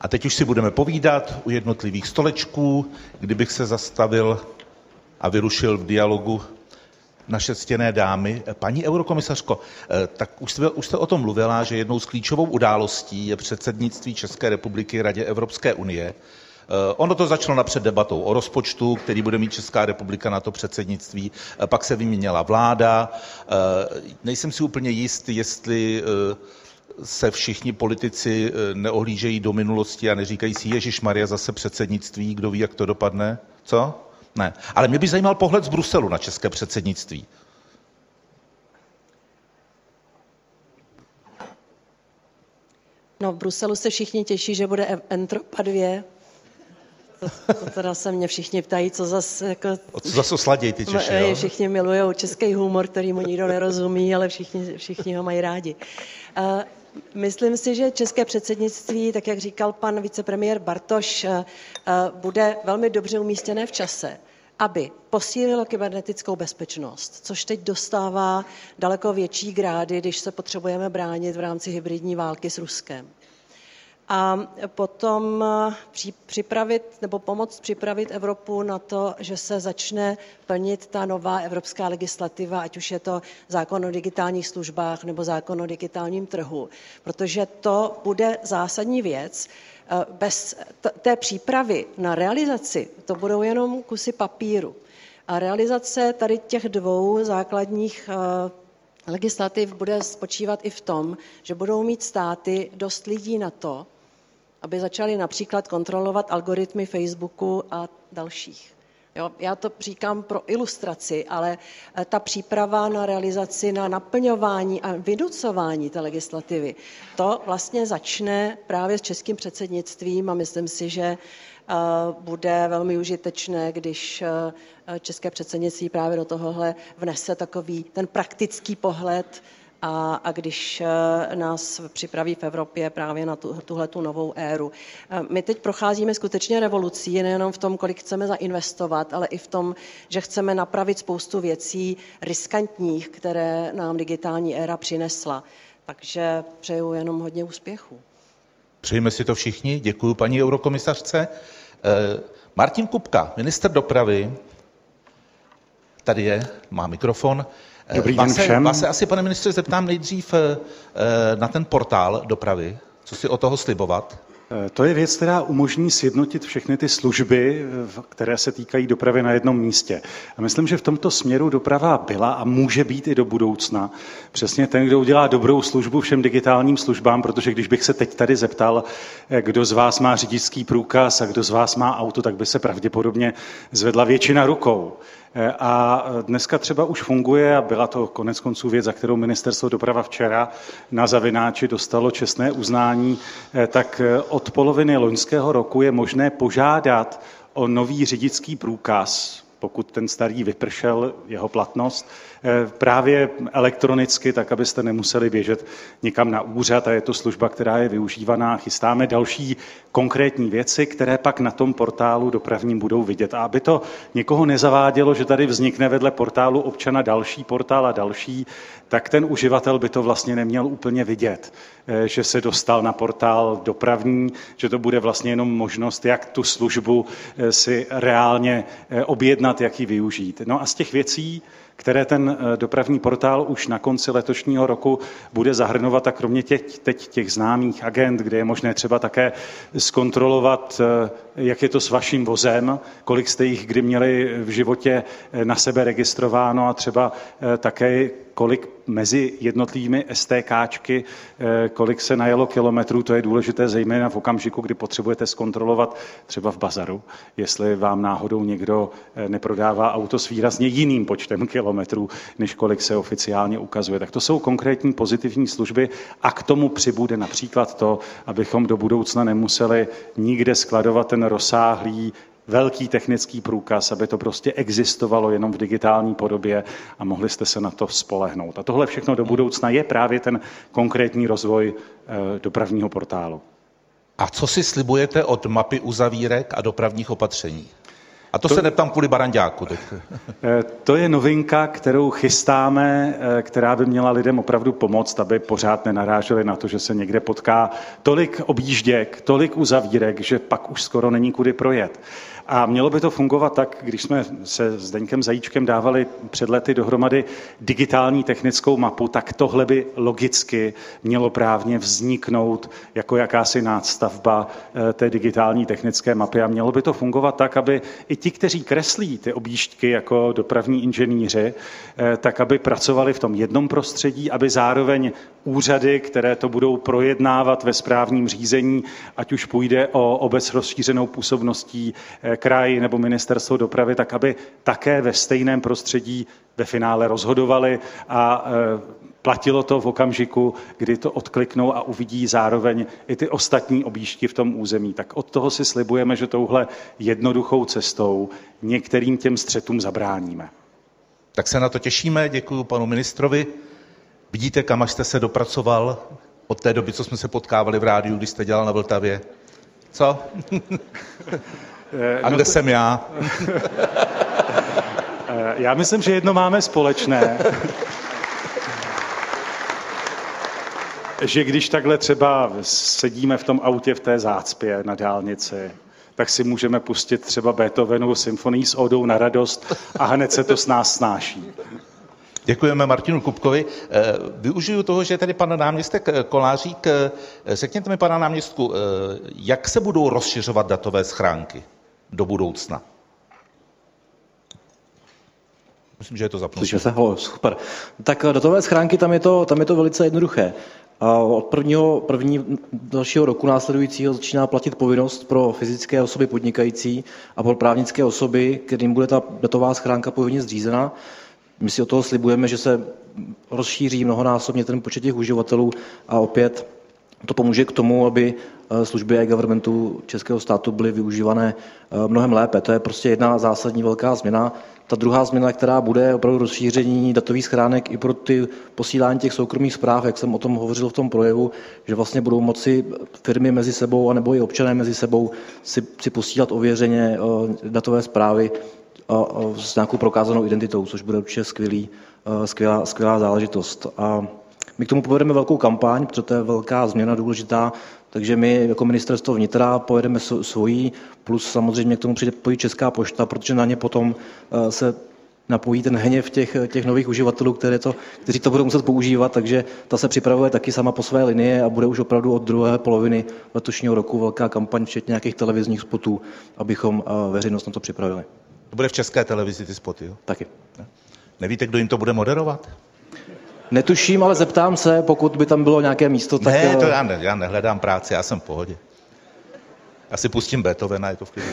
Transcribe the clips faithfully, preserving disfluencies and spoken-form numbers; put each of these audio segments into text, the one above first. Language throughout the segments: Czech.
A teď už si budeme povídat u jednotlivých stolečků, kdybych se zastavil a vyrušil v dialogu naše ctěné dámy. Paní eurokomisařko, tak už jste, už jste o tom mluvila, že jednou z klíčovou událostí je předsednictví České republiky Radě Evropské unie. Ono to začalo napřed debatou o rozpočtu, který bude mít Česká republika na to předsednictví, pak se vyměnila vláda. Nejsem si úplně jist, jestli se všichni politici neohlížejí do minulosti a neříkají si ježišmarja zase předsednictví, kdo ví, jak to dopadne. Co? Ne. Ale mě by zajímal pohled z Bruselu na české předsednictví. No, v Bruselu se všichni těší, že bude Entropa dva. To, to teda se mě všichni ptají, co zase jako... O co zase osladějí ty Češi, jo? Všichni milujou český humor, který mu nikdo nerozumí, ale všichni, všichni ho mají rádi. Uh, Myslím si, že české předsednictví, tak jak říkal pan vicepremiér Bartoš, bude velmi dobře umístěné v čase, aby posílilo kybernetickou bezpečnost, což teď dostává daleko větší grády, když se potřebujeme bránit v rámci hybridní války s Ruskem. A potom připravit nebo pomoct připravit Evropu na to, že se začne plnit ta nová evropská legislativa, ať už je to zákon o digitálních službách nebo zákon o digitálním trhu, protože to bude zásadní věc. Bez té přípravy na realizaci to budou jenom kusy papíru. A realizace tady těch dvou základních legislativ bude spočívat i v tom, že budou mít státy dost lidí na to, aby začali například kontrolovat algoritmy Facebooku a dalších. Jo, já to říkám pro ilustraci, ale ta příprava na realizaci, na naplňování a vynucování té legislativy, to vlastně začne právě s českým předsednictvím a myslím si, že bude velmi užitečné, když české předsednictví právě do tohohle vnese takový ten praktický pohled a, a když nás připraví v Evropě právě na tu, tuhletu novou éru. My teď procházíme skutečně revolucí, nejenom v tom, kolik chceme zainvestovat, ale i v tom, že chceme napravit spoustu věcí riskantních, které nám digitální éra přinesla. Takže přeju jenom hodně úspěchů. Přejeme si to všichni. Děkuji paní eurokomisařce. Martin Kupka, ministr dopravy, tady je, má mikrofon. Dobrý den vás, všem. Vás se asi, pane ministře, zeptám nejdřív na ten portál dopravy. Co si od toho slibovat? To je věc, která umožní sjednotit všechny ty služby, které se týkají dopravy na jednom místě. A myslím, že v tomto směru doprava byla a může být i do budoucna přesně ten, kdo udělá dobrou službu všem digitálním službám, protože když bych se teď tady zeptal, kdo z vás má řidičský průkaz a kdo z vás má auto, tak by se pravděpodobně zvedla většina rukou. A dneska třeba už funguje, a byla to konec konců věc, za kterou ministerstvo doprava včera na zavináči dostalo čestné uznání, tak od poloviny loňského roku je možné požádat o nový řidičský průkaz, pokud ten starý vypršel jeho platnost, právě elektronicky, tak abyste nemuseli běžet někam na úřad a je to služba, která je využívaná. Chystáme další konkrétní věci, které pak na tom portálu dopravním budou vidět. A aby to někoho nezavádělo, že tady vznikne vedle portálu občana další portál a další, tak ten uživatel by to vlastně neměl úplně vidět, že se dostal na portál dopravní, že to bude vlastně jenom možnost, jak tu službu si reálně objednat, jak ji využít. No a z těch věcí, které ten dopravní portál už na konci letošního roku bude zahrnovat, a kromě těch, teď těch známých agent, kde je možné třeba také zkontrolovat, jak je to s vaším vozem, kolik jste jich kdy měli v životě na sebe registrováno a třeba také kolik mezi jednotlivými STKčky, kolik se najelo kilometrů, to je důležité zejména v okamžiku, kdy potřebujete zkontrolovat třeba v bazaru, jestli vám náhodou někdo neprodává auto s výrazně jiným počtem kilometrů, než kolik se oficiálně ukazuje. Tak to jsou konkrétní pozitivní služby a k tomu přibude například to, abychom do budoucna nemuseli nikde skladovat ten rozsáhlý velký technický průkaz, aby to prostě existovalo jenom v digitální podobě a mohli jste se na to spolehnout. A tohle všechno do budoucna je právě ten konkrétní rozvoj e, dopravního portálu. A co si slibujete od mapy uzavírek a dopravních opatření? A to, to se neptám kvůli Baranďáku. Teď. To je novinka, kterou chystáme, která by měla lidem opravdu pomoct, aby pořád nenaráželi na to, že se někde potká tolik objížděk, tolik uzavírek, že pak už skoro není kudy projet. A mělo by to fungovat tak, když jsme se s Zdeňkem Zajíčkem dávali před lety dohromady digitální technickou mapu, tak tohle by logicky mělo právně vzniknout jako jakási nástavba té digitální technické mapy. A mělo by to fungovat tak, aby i ti, kteří kreslí ty objížďky jako dopravní inženýři, tak aby pracovali v tom jednom prostředí, aby zároveň úřady, které to budou projednávat ve správním řízení, ať už půjde o obec s rozšířenou působností, kraj nebo ministerstvo dopravy, tak aby také ve stejném prostředí ve finále rozhodovali a platilo to v okamžiku, kdy to odkliknou a uvidí zároveň i ty ostatní objížďky v tom území. Tak od toho si slibujeme, že touhle jednoduchou cestou některým těm střetům zabráníme. Tak se na to těšíme, děkuji panu ministrovi. Vidíte, kam až jste se dopracoval od té doby, co jsme se potkávali v rádiu, když jste dělal na Vltavě? Co? A kde no to... jsem já? Já myslím, že jedno máme společné. Že když takhle třeba sedíme v tom autě v té zácpě na dálnici, tak si můžeme pustit třeba Beethovenovu symfonii s ódou na radost a hned se to s nás snáší. Děkujeme Martinu Kupkovi. Využiju toho, že je tady pan náměstek Kolářík. Řekněte mi, pana náměstku, jak se budou rozšiřovat datové schránky do budoucna? Myslím, že je to zapnutí. Slyšíme se, halo, super. Tak datové schránky, tam je to, tam je to velice jednoduché. A od prvního, první dalšího roku následujícího začíná platit povinnost pro fyzické osoby podnikající a pro právnické osoby, kterým bude ta datová schránka povinně zřízena. My si od toho slibujeme, že se rozšíří mnohonásobně ten počet těch uživatelů a opět to pomůže k tomu, aby služby e-governmentu českého státu byly využívané mnohem lépe. To je prostě jedna zásadní velká změna. Ta druhá změna, která bude, je opravdu rozšíření datových schránek i pro ty posílání těch soukromých zpráv, jak jsem o tom hovořil v tom projevu, že vlastně budou moci firmy mezi sebou, anebo i občané mezi sebou si, si posílat ověřeně datové zprávy s nějakou prokázanou identitou, což bude určitě skvělý, skvělá, skvělá záležitost. A my k tomu povedeme velkou kampaň, protože to je velká změna důležitá, takže my jako ministerstvo vnitra povedeme svojí, plus samozřejmě k tomu připojí Česká pošta, protože na ně potom se napojí ten hněv těch, těch nových uživatelů, které to, kteří to budou muset používat, takže ta se připravuje taky sama po své linii a bude už opravdu od druhé poloviny letošního roku velká kampaň, včetně nějakých televizních spotů, abychom veřejnost na to připravili. To bude v České televizi ty spoty, jo? Taky. Nevíte, kdo jim to bude moderovat? Netuším, ale zeptám se, pokud by tam bylo nějaké místo, tak... Ne, to já, ne, já nehledám práci, já jsem v pohodě. Já si pustím Beethovena, je to v klidu.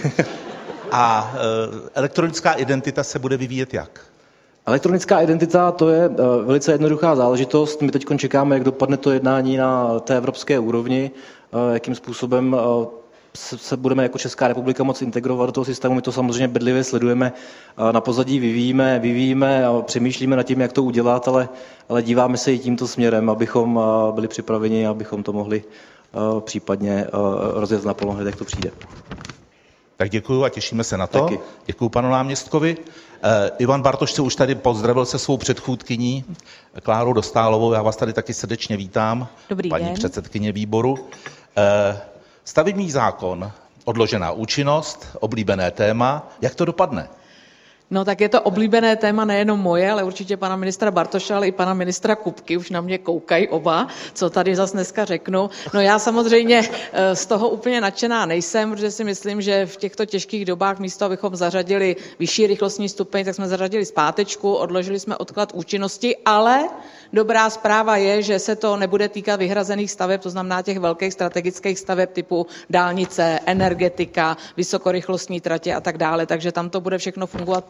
A e, elektronická identita se bude vyvíjet jak? Elektronická identita, to je e, velice jednoduchá záležitost. My teď čekáme, jak dopadne to jednání na té evropské úrovni, e, jakým způsobem e, se, se budeme jako Česká republika moc integrovat do toho systému. My to samozřejmě bedlivě sledujeme, e, na pozadí vyvíjíme, vyvíjíme a přemýšlíme nad tím, jak to udělat, ale, ale díváme se i tímto směrem, abychom e, byli připraveni, abychom to mohli e, případně e, rozjet na polo, jak to přijde. Tak děkuju a těšíme se na to. Taky. Děkuju panu náměstkovi. Eh, Ivan Bartoš se už tady pozdravil se svou předchůdkyní Klárou Dostálovou. Já vás tady taky srdečně vítám. Dobrý paní den. předsedkyně výboru. Eh, stavební zákon, odložená účinnost, oblíbené téma. Jak to dopadne? No tak je to oblíbené téma nejenom moje, ale určitě pana ministra Bartoše, ale i pana ministra Kupky, už na mě koukají oba, co tady zas dneska řeknu. No já samozřejmě z toho úplně nadšená nejsem, protože si myslím, že v těchto těžkých dobách místo, abychom zařadili vyšší rychlostní stupeň, tak jsme zařadili zpátečku, odložili jsme odklad účinnosti, ale dobrá zpráva je, že se to nebude týkat vyhrazených staveb, to znamená těch velkých strategických staveb typu dálnice, energetika, vysokorychlostní tratě a tak dále, takže tam to bude všechno fungovat podle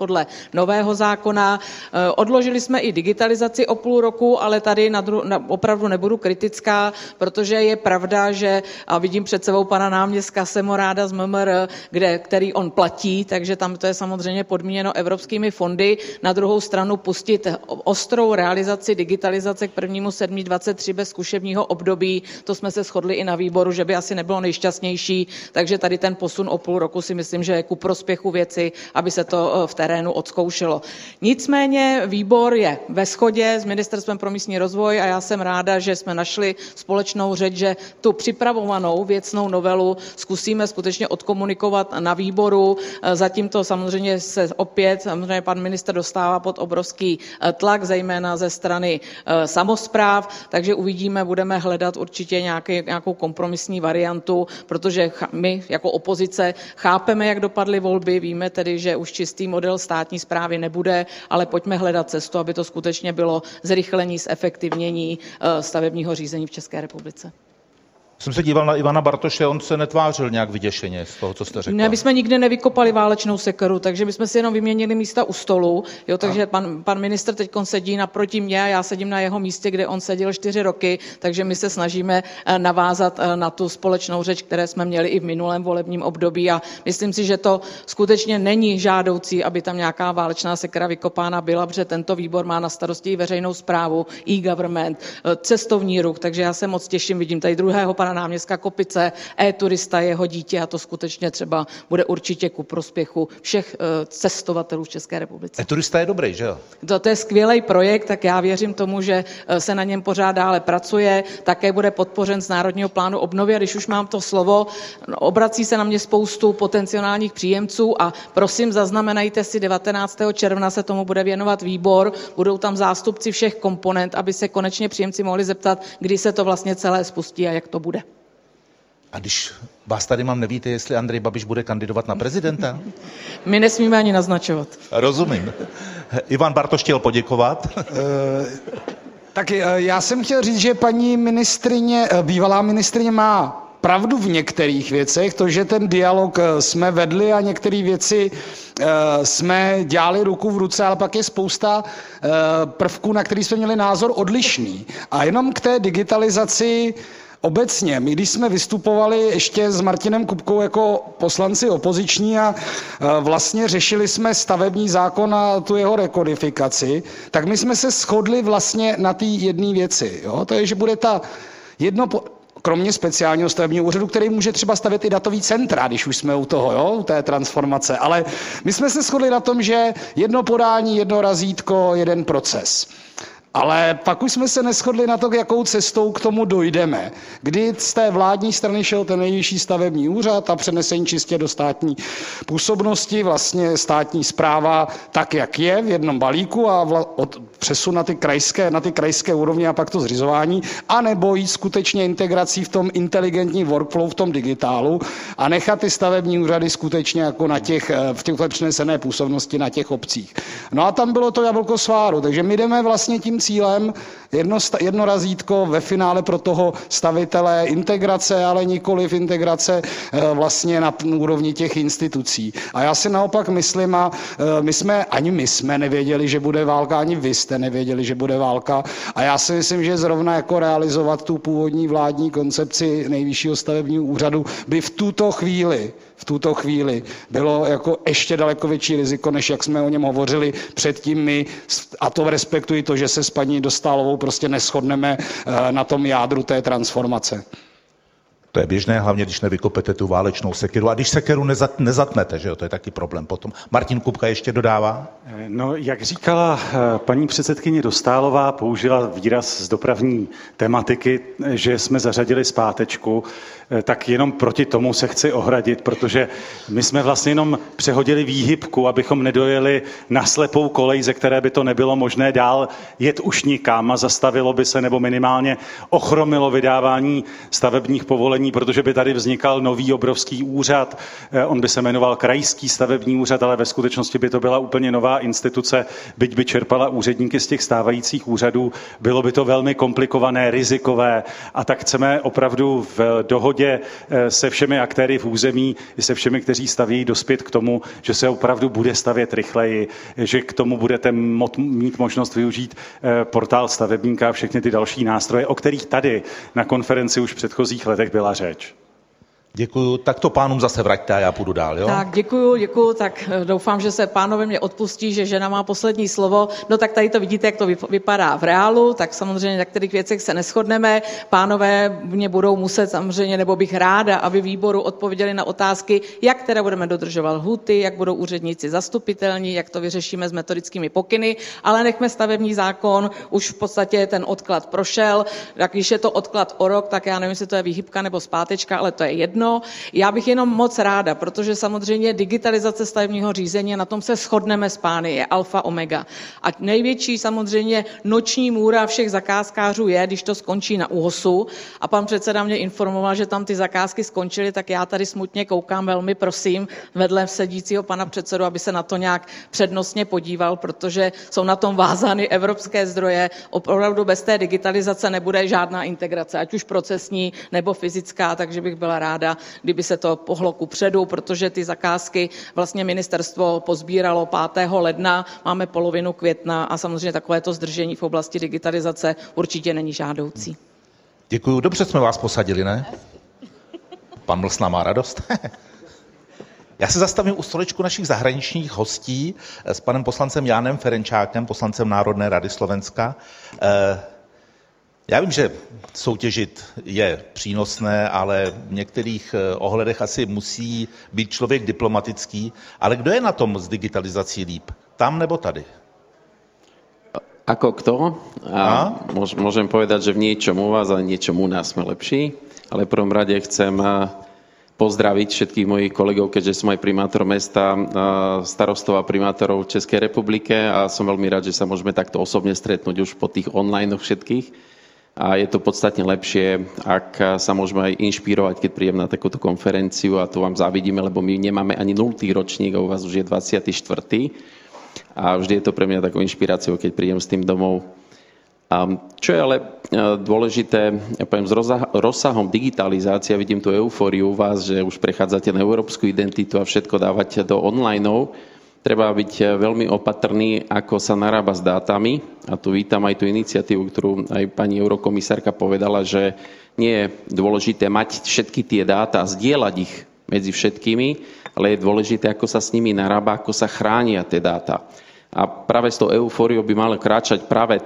podle nového zákona. Odložili jsme i digitalizaci o půl roku, ale tady na dru- na, opravdu nebudu kritická, protože je pravda, že a vidím před sebou pana náměstka Semoráda z M M R, kde, který on platí, takže tam to je samozřejmě podmíněno evropskými fondy. Na druhou stranu pustit ostrou realizaci digitalizace k prvnímu sedmý dvacet tři bez zkušebního období, to jsme se shodli i na výboru, že by asi nebylo nejšťastnější, takže tady ten posun o půl roku si myslím, že je ku prospěchu věci, aby se to v terénu odzkoušelo. Nicméně výbor je ve shodě s Ministerstvem pro místní rozvoj a já jsem ráda, že jsme našli společnou řeč, že tu připravovanou věcnou novelu zkusíme skutečně odkomunikovat na výboru. Zatím to samozřejmě se opět, samozřejmě pan ministr dostává pod obrovský tlak, zejména ze strany samospráv, takže uvidíme, budeme hledat určitě nějaký, nějakou kompromisní variantu, protože my jako opozice chápeme, jak dopadly volby, víme tedy, že už čistý model státní správy nebude, ale pojďme hledat cestu, aby to skutečně bylo zrychlení, zefektivnění stavebního řízení v České republice. Jsem se díval na Ivana Bartoše, on se netvářil nějak vyděšeně z toho, co jste řekla. Ne, my jsme nikdy nevykopali válečnou sekeru, takže my jsme si jenom vyměnili místa u stolu, jo, takže pan, pan ministr teď sedí naproti mě a já sedím na jeho místě, kde on seděl čtyři roky, takže my se snažíme navázat na tu společnou řeč, které jsme měli i v minulém volebním období a myslím si, že to skutečně není žádoucí, aby tam nějaká válečná sekera vykopána byla, protože tento výbor má na starosti i veřejnou správu, e-government, cestovní ruch, takže já se moc těším, vidím tady druhého pana náměstka Kopice, e-turista, jeho dítě a to skutečně třeba bude určitě ku prospěchu všech cestovatelů v České republice. E-turista je dobrý, že jo? To, to je skvělý projekt, tak já věřím tomu, že se na něm pořád dále pracuje, také bude podpořen z Národního plánu obnovy a když už mám to slovo, obrací se na mě spoustu potenciálních příjemců a prosím, zaznamenajte si, devatenáctého června se tomu bude věnovat výbor, budou tam zástupci všech komponent, aby se konečně příjemci mohli zeptat, kdy se to vlastně celé spustí a jak to bude. A když vás tady mám, nevíte, jestli Andrej Babiš bude kandidovat na prezidenta? My nesmíme ani naznačovat. Rozumím. Ivan Bartoš chtěl poděkovat. Uh, tak já jsem chtěl říct, že paní ministryně, bývalá ministryně má pravdu v některých věcech, to, že ten dialog jsme vedli a některé věci jsme dělali ruku v ruce, ale pak je spousta prvků, na který jsme měli názor odlišný. A jenom k té digitalizaci obecně, my když jsme vystupovali ještě s Martinem Kupkou jako poslanci opoziční a vlastně řešili jsme stavební zákon a tu jeho rekodifikaci, tak my jsme se shodli vlastně na té jedné věci. Jo? To je, že bude ta jedno... kromě speciálního stavebního úřadu, který může třeba stavět i datový centra, když už jsme u toho, jo, u té transformace. Ale my jsme se shodli na tom, že jedno podání, jedno razítko, jeden proces. Ale pak už jsme se neshodli na to, jakou cestou k tomu dojdeme. Kdy z té vládní strany šel ten nejvyšší stavební úřad a přenesení čistě do státní působnosti, vlastně státní správa tak, jak je v jednom balíku a vla, od, přesun na ty krajské, na ty krajské úrovně a pak to zřizování, anebo jít skutečně integrací v tom inteligentním workflow, v tom digitálu a nechat ty stavební úřady skutečně jako na těch, v těch přenesené působnosti na těch obcích. No a tam bylo to jablko sváru, takže my jdeme vlastně tím cílem jedno, jedno razítko ve finále pro toho stavitele integrace, ale nikoliv integrace vlastně na úrovni těch institucí. A já si naopak myslím, a my jsme, ani my jsme nevěděli, že bude válka, ani vy jste nevěděli, že bude válka. A já si myslím, že zrovna jako realizovat tu původní vládní koncepci Nejvyššího stavebního úřadu by v tuto chvíli v tuto chvíli bylo jako ještě daleko větší riziko, než jak jsme o něm hovořili předtím my, a to respektuji to, že se s paní Dostálovou prostě neshodneme na tom jádru té transformace. To je běžné, hlavně když nevykopete tu válečnou sekeru. A když sekeru nezat, nezatnete, že jo, to je taky problém potom. Martin Kupka ještě dodává? No, jak říkala paní předsedkyně Dostálová, použila výraz z dopravní tematiky, že jsme zařadili zpátečku, tak jenom proti tomu se chci ohradit, protože my jsme vlastně jenom přehodili výhybku, abychom nedojeli na slepou kolej, ze které by to nebylo možné dál jet už nikam a zastavilo by se nebo minimálně ochromilo vydávání stavebních povolení, protože by tady vznikal nový obrovský úřad, on by se jmenoval Krajský stavební úřad, ale ve skutečnosti by to byla úplně nová instituce, byť by čerpala úředníky z těch stávajících úřadů, bylo by to velmi komplikované, rizikové a tak chceme opravdu v dohodě dohodě se všemi aktéry v území, se všemi, kteří stavějí, dospět k tomu, že se opravdu bude stavět rychleji, že k tomu budete mít možnost využít portál stavebníka a všechny ty další nástroje, o kterých tady na konferenci už v předchozích letech byla řeč. Děkuju. Tak to pánům zase vraťte a já půjdu dál, jo? Tak děkuju, děkuju. Tak doufám, že se pánové mě odpustí, že žena má poslední slovo. No tak tady to vidíte, jak to vypadá v reálu, tak samozřejmě na kterých věcech se neshodneme. Pánové mě budou muset samozřejmě, nebo bych ráda, aby výboru odpověděli na otázky, jak teda budeme dodržovat lhůty, jak budou úředníci zastupitelní, jak to vyřešíme s metodickými pokyny, ale nechme stavební zákon, už v podstatě ten odklad prošel. Tak když je to odklad o rok, tak já nevím, jestli to je výhybka nebo zpátečka, ale to je jedno. Já bych jenom moc ráda, protože samozřejmě digitalizace stavebního řízení, na tom se shodneme s pány, je alfa omega. A největší samozřejmě noční můra všech zakázkářů je, když to skončí na ÚOHSu, a pan předseda mě informoval, že tam ty zakázky skončily, tak já tady smutně koukám, velmi prosím vedle sedícího pana předsedu, aby se na to nějak přednostně podíval, protože jsou na tom vázány evropské zdroje. Opravdu bez té digitalizace nebude žádná integrace, ať už procesní nebo fyzická, takže bych byla ráda, kdyby se to pohlo kupředu, protože ty zakázky vlastně ministerstvo pozbíralo pátého ledna, máme polovinu května a samozřejmě takovéto zdržení v oblasti digitalizace určitě není žádoucí. Děkuju. Dobře jsme vás posadili, ne? Pan Mlsna má radost. Já se zastavím u stolečku našich zahraničních hostí s panem poslancem Jánem Ferenčákem, poslancem Národné rady Slovenska. Já vím, že soutěžit je přínosné, ale v některých ohledech asi musí být člověk diplomatický. Ale kdo je na tom s digitalizací líp? Tam nebo tady? Ako kto? A môžem povedať, že v niečom u vás a niečom u nás sme lepší. Ale v prvom rade chcem pozdraviť všetkých mojich kolegov, keďže som aj primátor mesta, starostov a primátorov v Českej republike a som veľmi rád, že sa môžeme takto osobne stretnúť už po tých online všetkých. A je to podstatne lepšie, ak sa môžeme aj inšpirovať, keď príjem na takúto konferenciu, a to vám závidíme, lebo my nemáme ani nultý ročník a u vás už je dvadsiaty štvrtý A vždy je to pre mňa takou inšpiráciou, keď príjem s tým domov. A čo je ale dôležité, ja poviem, s rozsahom digitalizácie, vidím tú eufóriu u vás, že už prechádzate na európsku identitu a všetko dávate do onlineov. Treba byť veľmi opatrný, ako sa narába s dátami. A tu vítam aj tú iniciatívu, ktorú aj pani eurokomisárka povedala, že nie je dôležité mať všetky tie dáta a zdieľať ich medzi všetkými, ale je dôležité, ako sa s nimi narába, ako sa chránia tie dáta. A práve s tou eufóriou by mala kráčať práve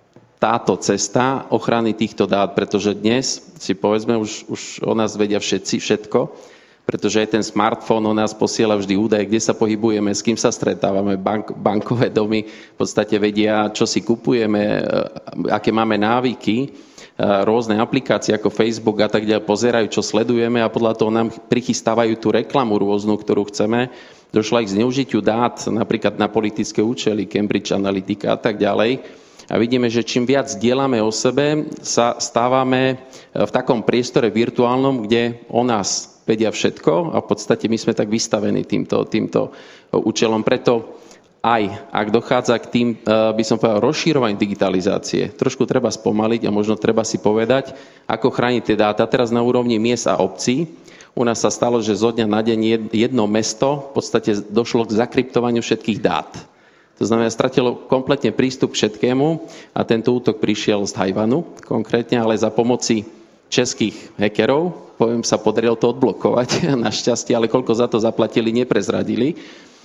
táto cesta ochrany týchto dát, pretože dnes si povedzme, už, už o nás vedia všetci všetko, pretože aj ten smartfón o nás posiela vždy údaje, kde sa pohybujeme, s kým sa stretávame, bank, bankové domy v podstate vedia, čo si kupujeme, aké máme návyky, rôzne aplikácie ako Facebook a tak ďalej pozerajú, čo sledujeme a podľa toho nám prichystávajú tú reklamu rôznu, ktorú chceme. Došlo aj k zneužitiu dát, napríklad na politické účely, Cambridge Analytica a tak ďalej. A vidíme, že čím viac dielame o sebe, sa stávame v takom priestore virtuálnom, kde o nás vedia všetko a v podstate my sme tak vystavení týmto, týmto účelom. Preto aj ak dochádza k tým, by som povedal, rozšírovaniu digitalizácie, trošku treba spomaliť a možno treba si povedať, ako chrániť tie dáta. Teraz na úrovni miest a obcí. U nás sa stalo, že zo dňa na deň jedno mesto v podstate došlo k zakryptovaniu všetkých dát. To znamená, stratilo kompletne prístup k všetkému a tento útok prišiel z Tajvanu konkrétne, ale za pomoci českých hackerov, poviem, sa podarilo to odblokovať, našťastie, ale koľko za to zaplatili, neprezradili.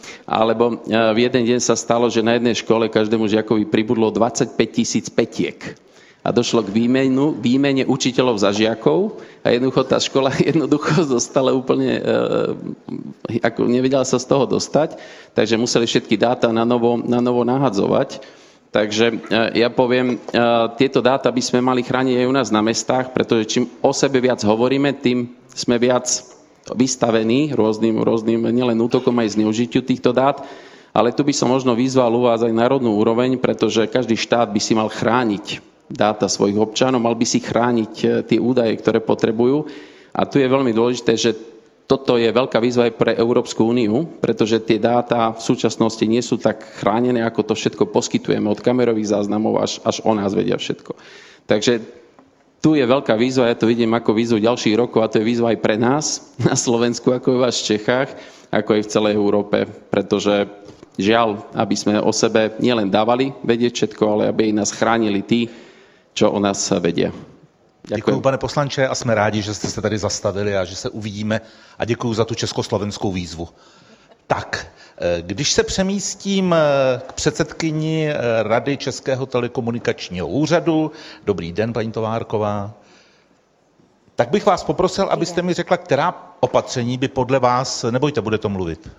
Alebo v jeden deň sa stalo, že na jednej škole každému žiakovi pribudlo dvadsaťpäť tisíc petiek. A došlo k výmenu, výmene učiteľov za žiakov a jednoducho tá škola jednoducho zostala úplne, e, ako nevedela sa z toho dostať, takže museli všetky dáta na novo, na novo nahadzovať. Takže e, ja poviem, e, tieto dáta by sme mali chrániť aj u nás na mestách, pretože čím o sebe viac hovoríme, tým sme viac vystavení rôznym, rôznym nielen útokom aj zneužitiu týchto dát, ale tu by som možno vyzval u vás aj národnú úroveň, pretože každý štát by si mal chrániť dáta svojich občanov, mal by si chrániť tie údaje, ktoré potrebujú. A tu je veľmi dôležité, že toto je veľká výzva aj pre Európsku úniu, pretože tie dáta v súčasnosti nie sú tak chránené, ako to všetko poskytujeme od kamerových záznamov až, až o nás vedia všetko. Takže tu je veľká výzva, ja to vidím ako výzvu ďalších rokov a to je výzva aj pre nás na Slovensku, ako je vás v Čechách, ako aj v celej Európe, pretože žiaľ, aby sme o sebe nielen dávali vedieť všetko, ale aby nás chránili tí, čo o nás vedia. Děkuji, pane poslanče, a jsme rádi, že jste se tady zastavili a že se uvidíme a děkuji za tu československou výzvu. Tak, když se přemístím k předsedkyni Rady Českého telekomunikačního úřadu, dobrý den, paní Továrková, tak bych vás poprosil, abyste mi řekla, která opatření by podle vás, nebojte, bude to mluvit,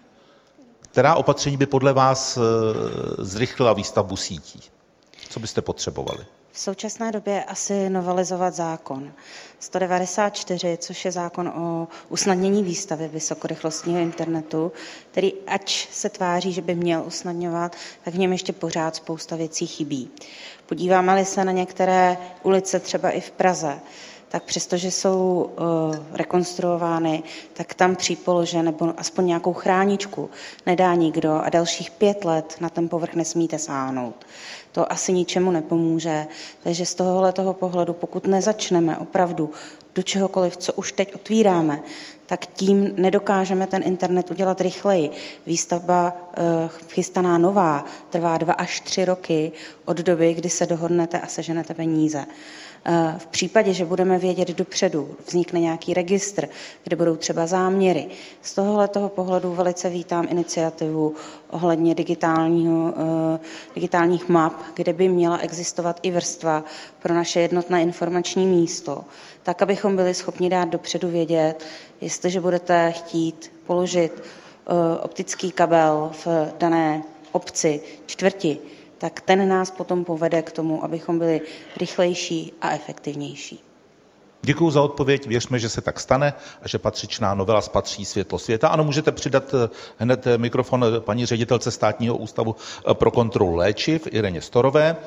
která opatření by podle vás zrychlila výstavbu sítí? Co byste potřebovali? V současné době asi novelizovat zákon sto devadesát čtyři, což je zákon o usnadnění výstavby vysokorychlostního internetu, který ač se tváří, že by měl usnadňovat, tak v něm ještě pořád spousta věcí chybí. Podíváme-li se na některé ulice, třeba i v Praze, tak přestože jsou uh, rekonstruovány, tak tam přípolože nebo aspoň nějakou chráničku nedá nikdo a dalších pět let na ten povrch nesmíte sáhnout. To asi ničemu nepomůže. Takže z tohoto pohledu, pokud nezačneme opravdu do čehokoliv, co už teď otvíráme, tak tím nedokážeme ten internet udělat rychleji. Výstavba uh, chystaná nová trvá dva až tři roky od doby, kdy se dohodnete a seženete peníze. V případě, že budeme vědět dopředu, vznikne nějaký registr, kde budou třeba záměry. Z tohoto pohledu velice vítám iniciativu ohledně digitálního, digitálních map, kde by měla existovat i vrstva pro naše jednotné informační místo, tak, abychom byli schopni dát dopředu vědět, jestliže budete chtít položit optický kabel v dané obci, čtvrti, tak ten nás potom povede k tomu, abychom byli rychlejší a efektivnější. Děkuji za odpověď, věřme, že se tak stane a že patřičná novela spatří světlo světa. Ano, můžete přidat hned mikrofon paní ředitelce Státního ústavu pro kontrolu léčiv Ireně Storové.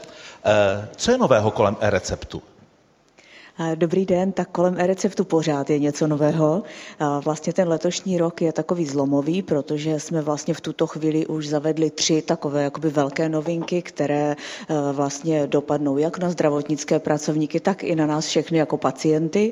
Co je nového kolem e-receptu? Dobrý den, tak kolem e-receptu pořád je něco nového. Vlastně ten letošní rok je takový zlomový, protože jsme vlastně v tuto chvíli už zavedli tři takové jakoby velké novinky, které vlastně dopadnou jak na zdravotnické pracovníky, tak i na nás všechny jako pacienty.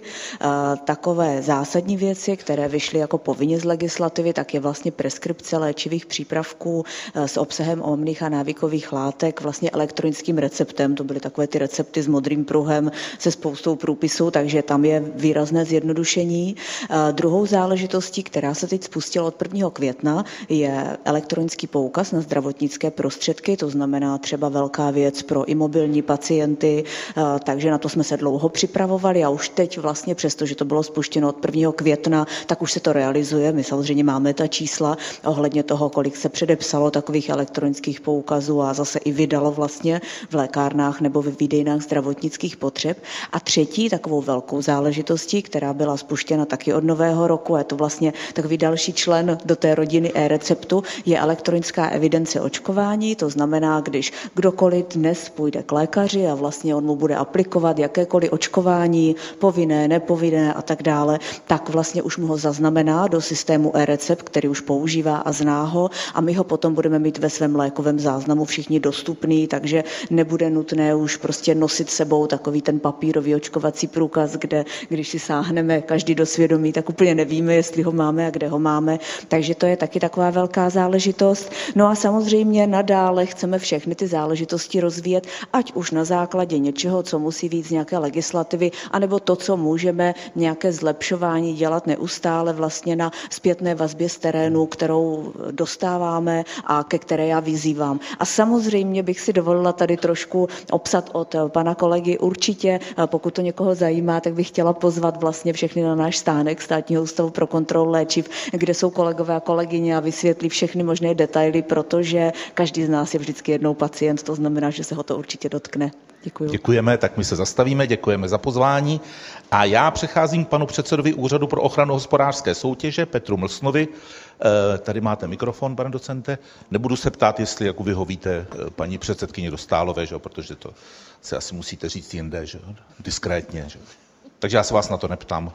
Takové zásadní věci, které vyšly jako povinně z legislativy, tak je vlastně preskripce léčivých přípravků s obsahem omných a návykových látek vlastně elektronickým receptem. To byly takové ty recepty s modrým pruhem se spoustou průpisů, takže tam je výrazné zjednodušení. Druhou záležitostí, která se teď spustila od prvního května, je elektronický poukaz na zdravotnické prostředky, to znamená třeba velká věc pro imobilní pacienty, takže na to jsme se dlouho připravovali a už teď vlastně přesto, že to bylo spuštěno od prvního května, tak už se to realizuje. My samozřejmě máme ta čísla ohledně toho, kolik se předepsalo takových elektronických poukazů a zase i vydalo vlastně v lékárnách nebo ve výdejnách zdravotnických potřeb. A třetí takovou velkou záležitostí, která byla spuštěna taky od nového roku, a je to vlastně takový další člen do té rodiny e-receptu, je elektronická evidence očkování, to znamená, když kdokoliv dnes půjde k lékaři a vlastně on mu bude aplikovat jakékoliv očkování, povinné, nepovinné a tak dále, tak vlastně už mu ho zaznamená do systému e-recept, který už používá a zná ho a my ho potom budeme mít ve svém lékovém záznamu všichni dostupný, takže nebude nutné už prostě nosit sebou takový ten papírový očkovací průkaz, kde když si sáhneme každý do svědomí, tak úplně nevíme, jestli ho máme a kde ho máme. Takže to je taky taková velká záležitost. No a samozřejmě nadále chceme všechny ty záležitosti rozvíjet, ať už na základě něčeho, co musí víc z nějaké legislativy, anebo to, co můžeme nějaké zlepšování dělat neustále vlastně na zpětné vazbě z terénu, kterou dostáváme a ke které já vyzývám. A samozřejmě bych si dovolila tady trošku obsat od pana kolegy určitě, pokud to někoho zajímá, tak bych chtěla pozvat vlastně všechny na náš stánek Státního ústavu pro kontrolu léčiv, kde jsou kolegové a kolegyně a vysvětlí všechny možné detaily, protože každý z nás je vždycky jednou pacient, to znamená, že se ho to určitě dotkne. Děkuji. Děkujeme, tak my se zastavíme, děkujeme za pozvání a já přecházím k panu předsedovi Úřadu pro ochranu hospodářské soutěže Petru Mlsnovi. Tady máte mikrofon, pane docente. Nebudu se ptát, jestli jako vyhovíte paní předsedkyni Dostálové, že? Protože to se asi musíte říct jinde, že? Diskrétně. Že? Takže já se vás na to neptám.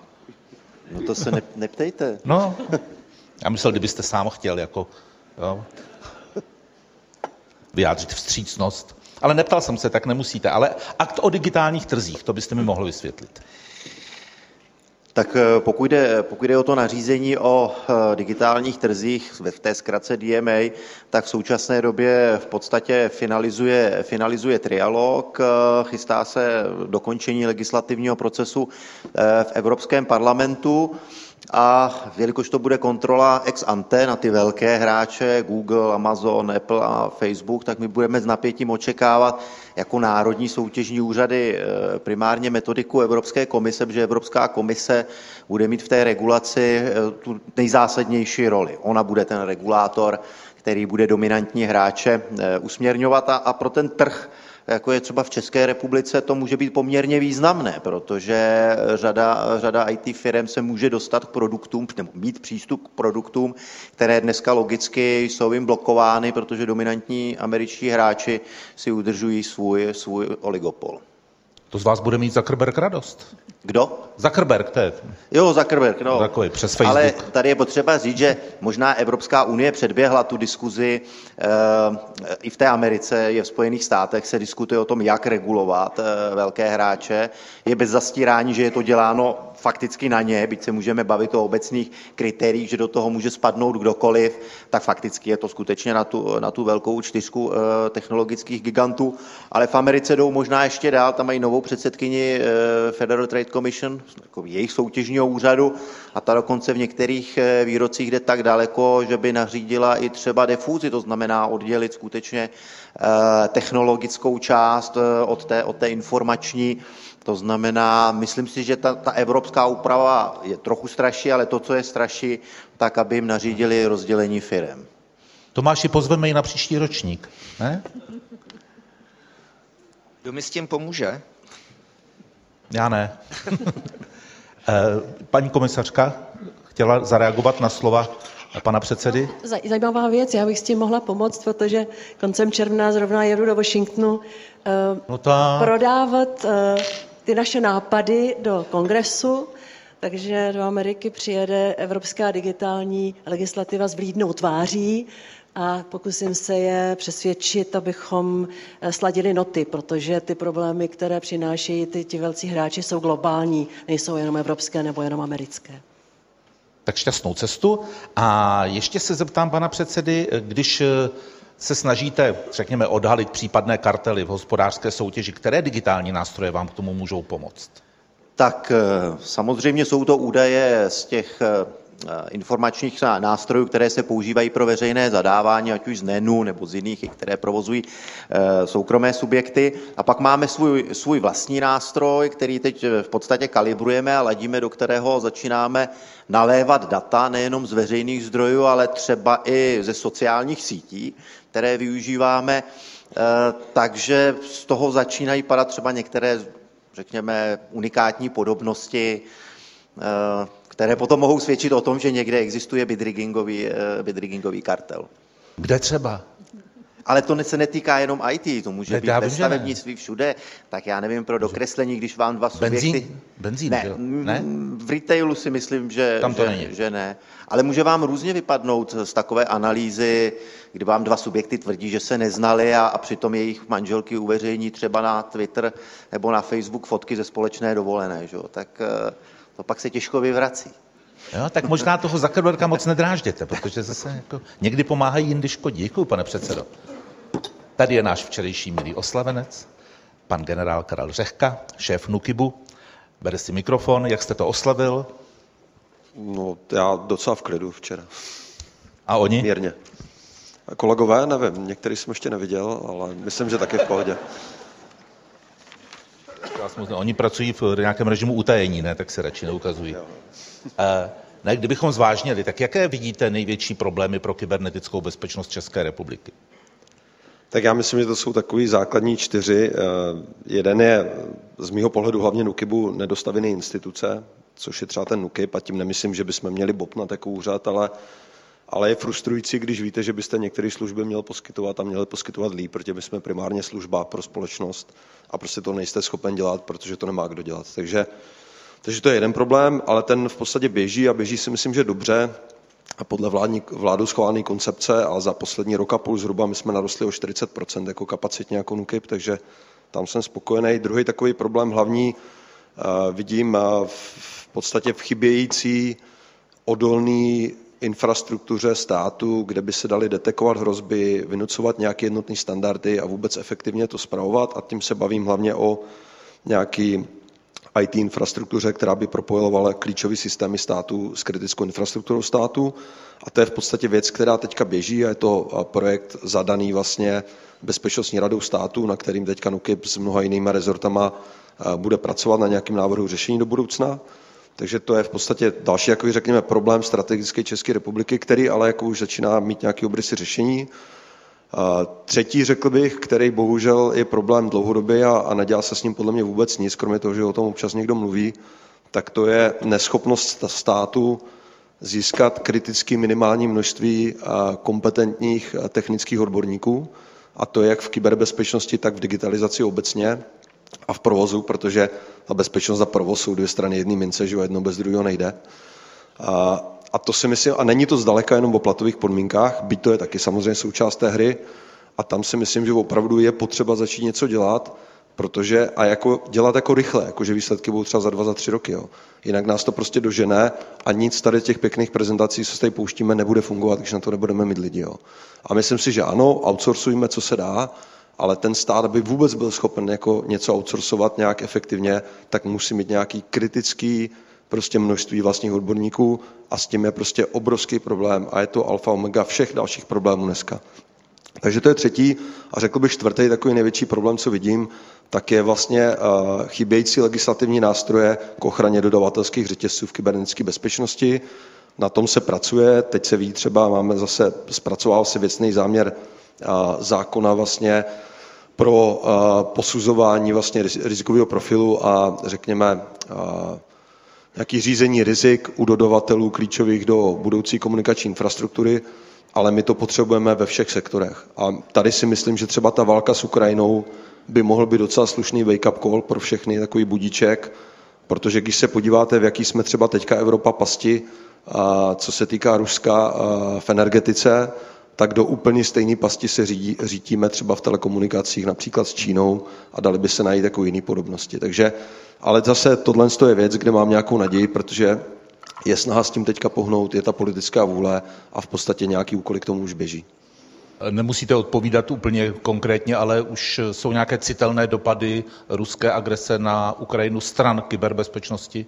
No to se ne, neptejte. No, já myslel, kdybyste sám chtěl jako, jo, vyjádřit vstřícnost. Ale neptal jsem se, tak nemusíte. Ale akt o digitálních trzích, to byste mi mohl vysvětlit. Tak pokud jde, pokud jde o to nařízení o digitálních trzích v té zkratce D M A, tak v současné době v podstatě finalizuje, finalizuje trialog, chystá se dokončení legislativního procesu v Evropském parlamentu. A jelikož to bude kontrola ex ante na ty velké hráče, Google, Amazon, Apple a Facebook, tak my budeme s napětím očekávat jako národní soutěžní úřady primárně metodiku Evropské komise, protože Evropská komise bude mít v té regulaci tu nejzásadnější roli. Ona bude ten regulátor, který bude dominantní hráče usměrňovat a, a pro ten trh, jako je třeba v České republice, to může být poměrně významné, protože řada, řada I T firm se může dostat k produktům, nebo mít přístup k produktům, které dneska logicky jsou jim blokovány, protože dominantní američtí hráči si udržují svůj, svůj oligopol. To z vás bude mít Zuckerberg radost. Kdo? Zuckerberg, to je. Jo, Zuckerberg, no. Takový, přes Facebook. Ale tady je potřeba říct, že možná Evropská unie předběhla tu diskuzi, e, i v té Americe, je v Spojených státech, se diskutuje o tom, jak regulovat e, velké hráče. Je bez zastírání, že je to děláno fakticky na ně, byť se můžeme bavit o obecných kritériích, že do toho může spadnout kdokoliv, tak fakticky je to skutečně na tu, na tu velkou čtyřku e, technologických gigantů. Ale v Americe jdou možná ještě dál, tam mají novou předsedkyni e, Federal Trade Commission, jako jejich soutěžního úřadu, a ta dokonce v některých výrocích jde tak daleko, že by nařídila i třeba defúzi, to znamená oddělit skutečně technologickou část od té, od té informační. To znamená, myslím si, že ta, ta evropská úprava je trochu straší, ale to, co je straší, tak aby jim nařídili rozdělení firem. Tomáši, pozveme ji na příští ročník, ne? Kdo mi s tím pomůže? Já ne. Paní komisařka chtěla zareagovat na slova pana předsedy? Zajímavá věc, já bych s tím mohla pomoct, protože koncem června zrovna jedu do Washingtonu uh, no ta... prodávat uh, ty naše nápady do kongresu, takže do Ameriky přijede evropská digitální legislativa s vlídnou tváří a pokusím se je přesvědčit, abychom sladili noty, protože ty problémy, které přinášejí ty, ti velcí hráči, jsou globální, nejsou jenom evropské nebo jenom americké. Tak šťastnou cestu. A ještě se zeptám pana předsedy, když se snažíte, řekněme, odhalit případné kartely v hospodářské soutěži, které digitální nástroje vám k tomu můžou pomoct? Tak samozřejmě jsou to údaje z těch informačních nástrojů, které se používají pro veřejné zadávání, ať už z N E N U nebo z jiných, které provozují soukromé subjekty. A pak máme svůj, svůj vlastní nástroj, který teď v podstatě kalibrujeme a ladíme, do kterého začínáme nalévat data nejenom z veřejných zdrojů, ale třeba i ze sociálních sítí, které využíváme. Takže z toho začínají padat třeba některé, řekněme, unikátní podobnosti, které potom mohou svědčit o tom, že někde existuje bitriggingový, bitriggingový kartel. Kde třeba? Ale to se netýká jenom I T, to může ne, být ve stavebnictví všude. Tak já nevím, pro dokreslení, když vám dva subjekty... Benzín? Benzín, ne, ne? V retailu si myslím, že, Tam to že, není. že ne. Ale může vám různě vypadnout z takové analýzy, kdy vám dva subjekty tvrdí, že se neznali a, a přitom jejich manželky uveřejní třeba na Twitter nebo na Facebook fotky ze společné dovolené. Že? Tak to pak se těžko vyvrací. Jo, tak možná toho Zuckerberga moc nedrážděte, protože zase jako někdy pomáhají, jindy škodí. Děkuji, pane předsedo. Tady je náš včerejší milý oslavenec, pan generál Karel Řehka, šéf NÚKIBu. Bere si mikrofon, jak jste to oslavil? No, já docela v klidu včera. A oni? Mírně. A kolegové, nevím, některý jsem ještě neviděl, ale myslím, že taky v pohodě. Oni pracují v nějakém režimu utajení, ne? Tak se radši neukazují. E, ne, kdybychom zvážnili, tak jaké vidíte největší problémy pro kybernetickou bezpečnost České republiky? Tak já myslím, že to jsou takový základní čtyři. Jeden je z mýho pohledu hlavně NÚKIBu nedostavené instituce, což je třeba ten NÚKIB, a tím nemyslím, že bychom měli bobnat jako úřad, ale, ale je frustrující, když víte, že byste některé služby měl poskytovat a měli poskytovat líp, protože my jsme primárně služba pro společnost a prostě to nejste schopen dělat, protože to nemá kdo dělat. Takže, takže to je jeden problém, ale ten v podstatě běží a běží si myslím, že dobře. podle vládní, vládou schválené koncepce a za poslední rok a půl zhruba my jsme narostli o čtyřicet procent jako kapacitně jako NÚKIB, takže tam jsem spokojený. Druhý takový problém hlavní uh, vidím uh, v podstatě v chybějící odolný infrastruktuře státu, kde by se daly detekovat hrozby, vynucovat nějaké jednotné standardy a vůbec efektivně to spravovat. A tím se bavím hlavně o nějaký í té infrastruktuře, která by propojovala klíčové systémy státu s kritickou infrastrukturou státu. A to je v podstatě věc, která teďka běží a je to projekt zadaný vlastně Bezpečnostní radou státu, na kterým teďka NÚKIB s mnoha jinýma rezortama bude pracovat na nějakém návrhu řešení do budoucna. Takže to je v podstatě další, jako řekněme, problém strategické České republiky, který ale jako už začíná mít nějaké obrysy řešení. A třetí, řekl bych, který bohužel je problém dlouhodobě a, a nedělá se s ním podle mě vůbec nic, kromě toho, že o tom občas někdo mluví, tak to je neschopnost státu získat kriticky minimální množství kompetentních technických odborníků, a to jak v kyberbezpečnosti, tak v digitalizaci obecně a v provozu, protože ta bezpečnost a provoz jsou dvě strany jedné mince, že jedno bez druhého nejde. A, a to si myslím, a není to zdaleka jenom o platových podmínkách, byť to je taky samozřejmě součást té hry, a tam si myslím, že opravdu je potřeba začít něco dělat, protože a jako dělat jako rychle, jakože výsledky budou třeba za dva, za tři roky. Jo. Jinak nás to prostě dožene a nic tady těch pěkných prezentací, co se tady pouštíme, nebude fungovat, když na to nebudeme mít lidi. Jo. A myslím si, že ano, outsourcujeme, co se dá, ale ten stát, aby vůbec byl schopen jako něco outsourcovat nějak efektivně, tak musí mít nějaký kritický prostě množství vlastních odborníků a s tím je prostě obrovský problém a je to alfa omega všech dalších problémů dneska. Takže to je třetí a řekl bych čtvrtý takový největší problém, co vidím, tak je vlastně uh, chybějící legislativní nástroje k ochraně dodavatelských řetězců v kybernetické bezpečnosti. Na tom se pracuje, teď se ví třeba, máme zase, zpracoval se věcný záměr uh, zákona vlastně pro uh, posuzování vlastně rizikového profilu a řekněme uh, nějaký řízení rizik u dodavatelů klíčových do budoucí komunikační infrastruktury, ale my to potřebujeme ve všech sektorech. A tady si myslím, že třeba ta válka s Ukrajinou by mohl být docela slušný wake-up call pro všechny, takový budíček, protože když se podíváte, v jaký jsme třeba teďka Evropa pasti, a co se týká Ruska v energetice, tak do úplně stejné pasti se řídí, řítíme třeba v telekomunikacích, například s Čínou, a dali by se najít jako jiné podobnosti. Takže, ale zase tohle je věc, kde mám nějakou naději, protože je snaha s tím teďka pohnout, je ta politická vůle a v podstatě nějaký úkoly k tomu už běží. Nemusíte odpovídat úplně konkrétně, ale už jsou nějaké citelné dopady ruské agrese na Ukrajinu stran kyberbezpečnosti?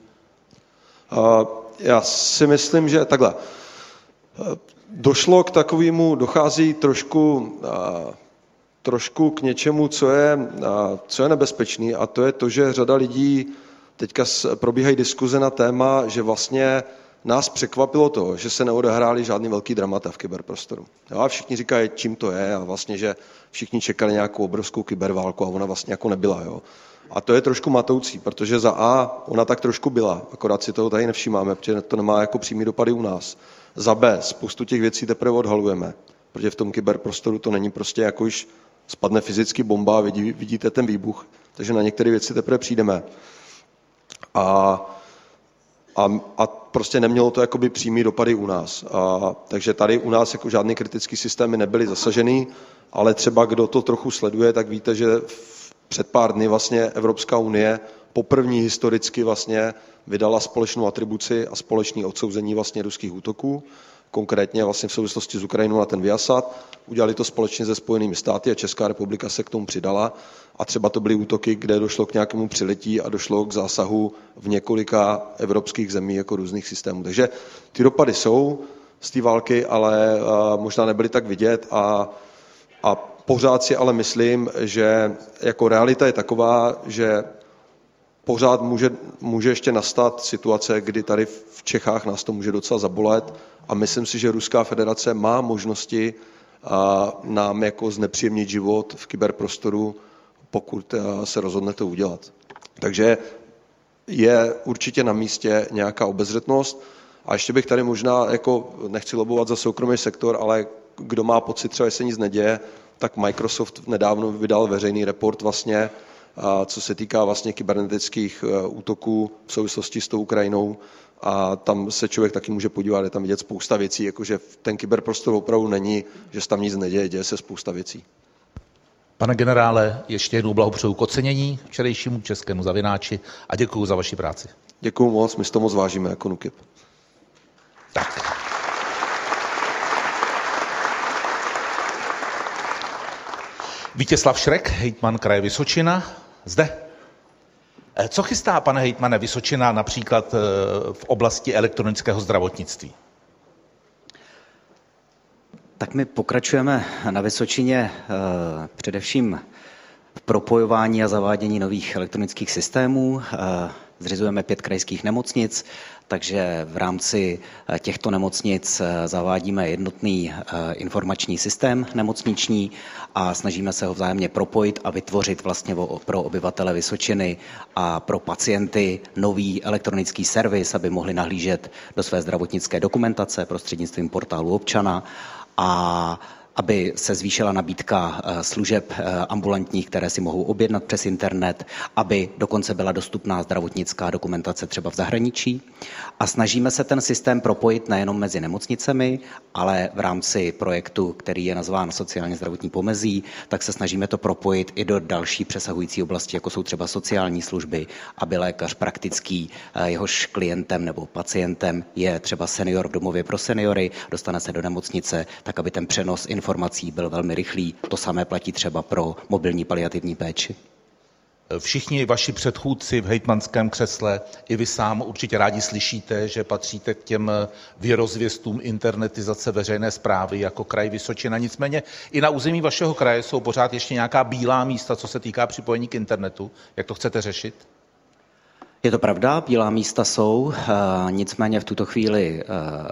Já si myslím, že takhle. Došlo k takovému, dochází trošku, trošku k něčemu, co je, co je nebezpečný, a to je to, že řada lidí teďka probíhají diskuze na téma, že vlastně nás překvapilo to, že se neodehrály žádný velký dramata v kyberprostoru. Jo, a všichni říkají, čím to je, a vlastně, že všichni čekali nějakou obrovskou kyberválku a ona vlastně jako nebyla. Jo. A to je trošku matoucí, protože za A ona tak trošku byla, akorát si toho tady nevšímáme, protože to nemá jako přímý dopady u nás. Za B spoustu těch věcí teprve odhalujeme, protože v tom kyberprostoru to není prostě jako už spadne fyzicky bomba a vidí, vidíte ten výbuch, takže na některé věci teprve přijdeme. A, a, a prostě nemělo to jakoby přímý dopady u nás. A, takže tady u nás jako žádný kritický systémy nebyly zasažený, ale třeba kdo to trochu sleduje, tak víte, že v, před pár dny vlastně Evropská unie poprvní historicky vlastně vydala společnou atribuci a společné odsouzení vlastně ruských útoků, konkrétně vlastně v souvislosti s Ukrajinou na ten Viasat. Udělali to společně se Spojenými státy a Česká republika se k tomu přidala. A třeba to byly útoky, kde došlo k nějakému přiletí a došlo k zásahu v několika evropských zemí jako různých systémů. Takže ty dopady jsou z té války, ale možná nebyly tak vidět a, a pořád si ale myslím, že jako realita je taková, že pořád může, může ještě nastat situace, kdy tady v Čechách nás to může docela zabolet a myslím si, že Ruská federace má možnosti a, nám jako znepříjemnit život v kyberprostoru, pokud se rozhodne to udělat. Takže je určitě na místě nějaká obezřetnost. A ještě bych tady možná, jako nechci lobovat za soukromý sektor, ale kdo má pocit třeba, že se nic neděje, tak Microsoft nedávno vydal veřejný report vlastně, a co se týká vlastně kybernetických útoků v souvislosti s tou Ukrajinou. A tam se člověk taky může podívat, je tam vidět spousta věcí, jakože ten kyberprostor opravdu není, že se tam nic neděje, děje se spousta věcí. Pane generále, ještě jednou blahopřeju k ocenění včerejšímu českému zavináči a děkuji za vaši práci. Děkuji moc, my si to moc vážíme jako NÚKIB. Tak. Vítězslav Šrek, hejtman kraje Vysočina, zde. Co chystá, pane hejtmane, Vysočina například v oblasti elektronického zdravotnictví? Tak my pokračujeme na Vysočině především v propojování a zavádění nových elektronických systémů. Zřizujeme pět krajských nemocnic, takže v rámci těchto nemocnic zavádíme jednotný informační systém nemocniční a snažíme se ho vzájemně propojit a vytvořit vlastně pro obyvatele Vysočiny a pro pacienty nový elektronický servis, aby mohli nahlížet do své zdravotnické dokumentace prostřednictvím portálu občana a aby se zvýšila nabídka služeb ambulantních, které si mohou objednat přes internet, aby dokonce byla dostupná zdravotnická dokumentace třeba v zahraničí. A snažíme se ten systém propojit nejenom mezi nemocnicemi, ale v rámci projektu, který je nazván sociálně zdravotní pomezí, tak se snažíme to propojit i do další přesahující oblasti, jako jsou třeba sociální služby, aby lékař praktický, jehož klientem nebo pacientem je třeba senior v domově pro seniory, dostane se do nemocnice, tak aby ten přenos informací byl velmi rychlý. To samé platí třeba pro mobilní paliativní péči. Všichni vaši předchůdci v hejtmanském křesle, i vy sám určitě rádi slyšíte, že patříte k těm věrozvěstům internetizace veřejné správy jako kraj Vysočina. Nicméně i na území vašeho kraje jsou pořád ještě nějaká bílá místa, co se týká připojení k internetu. Jak to chcete řešit? Je to pravda, bílá místa jsou, nicméně v tuto chvíli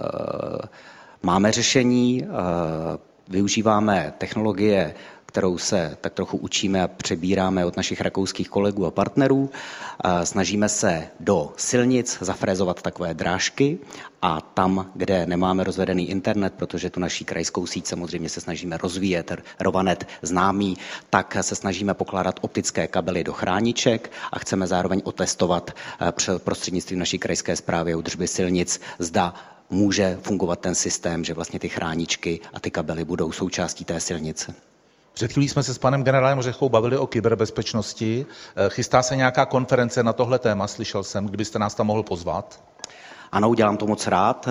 máme řešení, využíváme technologie, kterou se tak trochu učíme a přebíráme od našich rakouských kolegů a partnerů. Snažíme se do silnic zafrézovat takové drážky a tam, kde nemáme rozvedený internet, protože tu naší krajskou síť samozřejmě se snažíme rozvíjet, Rovanet známý, tak se snažíme pokládat optické kabely do chrániček a chceme zároveň otestovat prostřednictvím naší krajské správy a údržby silnic, zda může fungovat ten systém, že vlastně ty chráničky a ty kabely budou součástí té silnice. Před chvílí jsme se s panem generálem Řehkou bavili o kyberbezpečnosti. Chystá se nějaká konference na tohle téma, slyšel jsem, kdybyste nás tam mohl pozvat? Ano, udělám to moc rád.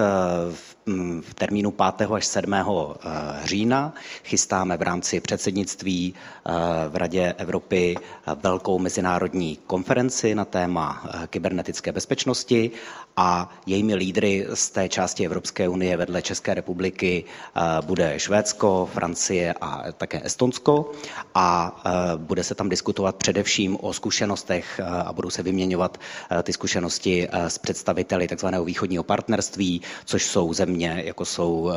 V termínu pátého až sedmého října chystáme v rámci předsednictví v Radě Evropy velkou mezinárodní konferenci na téma kybernetické bezpečnosti a jejími lídry z té části Evropské unie vedle České republiky bude Švédsko, Francie a také Estonsko a bude se tam diskutovat především o zkušenostech a budou se vyměňovat ty zkušenosti s představiteli takzvaného východního partnerství, což jsou země, jako jsou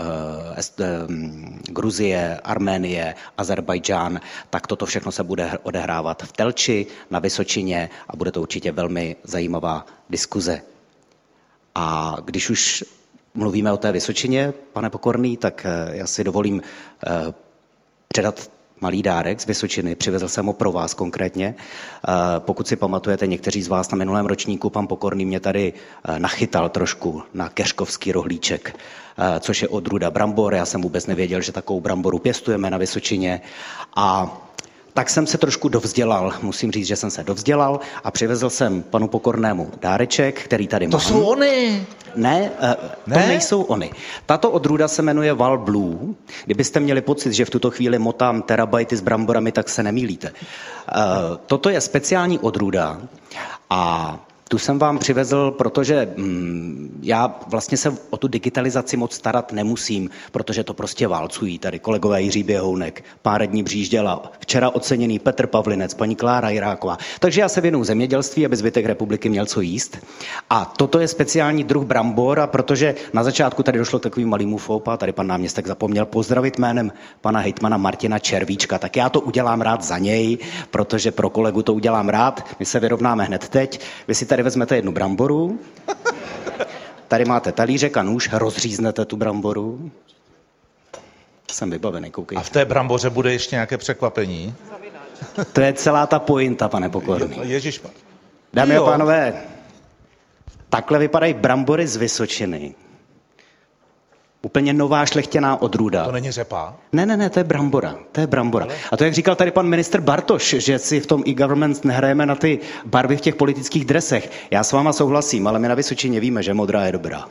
Gruzie, Arménie, Azerbajdžán, tak toto všechno se bude odehrávat v Telči na Vysočině a bude to určitě velmi zajímavá diskuze. A když už mluvíme o té Vysočině, pane Pokorný, tak já si dovolím předat malý dárek z Vysočiny, přivezl jsem ho pro vás konkrétně. Pokud si pamatujete, někteří z vás na minulém ročníku, pan Pokorný mě tady nachytal trošku na keřkovský rohlíček, což je odrůda brambor. Já jsem vůbec nevěděl, že takovou bramboru pěstujeme na Vysočině. A tak jsem se trošku dovzdělal, musím říct, že jsem se dovzdělal a přivezl jsem panu Pokornému dáreček, který tady to mám. To jsou ony! Ne, to ne? nejsou ony. Tato odrůda se jmenuje Val Blue. Kdybyste měli pocit, že v tuto chvíli motám terabajty s bramborami, tak se nemýlíte. Toto je speciální odrůda a tu jsem vám přivezl, protože hm, já vlastně se o tu digitalizaci moc starat nemusím, protože to prostě válcují tady kolegové Jiří Běhounek, pár dní Břížděla, včera oceněný Petr Pavlinec, paní Klára Jiráková. Takže já se věnuju zemědělství, aby zbytek republiky měl co jíst. A toto je speciální druh brambor, a protože na začátku tady došlo k takovým malýmu fópa, tady pan náměstek zapomněl pozdravit jménem pana hejtmana Martina Červíčka, tak já to udělám rád za něj, protože pro kolegu to udělám rád. My se vyrovnáme hned teď. Vy si tady vezmete jednu bramboru, tady máte talířek a nůž, rozříznete tu bramboru. Jsem vybavený, koukejte. A v té bramboře bude ještě nějaké překvapení? To je celá ta pointa, pane Pokorný. Ježišmar. Dámy a pánové, takhle vypadají brambory z Vysočiny. Úplně nová šlechtěná odrůda. To není řepa? Ne, ne, ne, to je brambora. To je brambora. A to, jak říkal tady pan ministr Bartoš, že si v tom e-government nehrajeme na ty barvy v těch politických dresech. Já s váma souhlasím, ale my na Vysočině víme, že modrá je dobrá.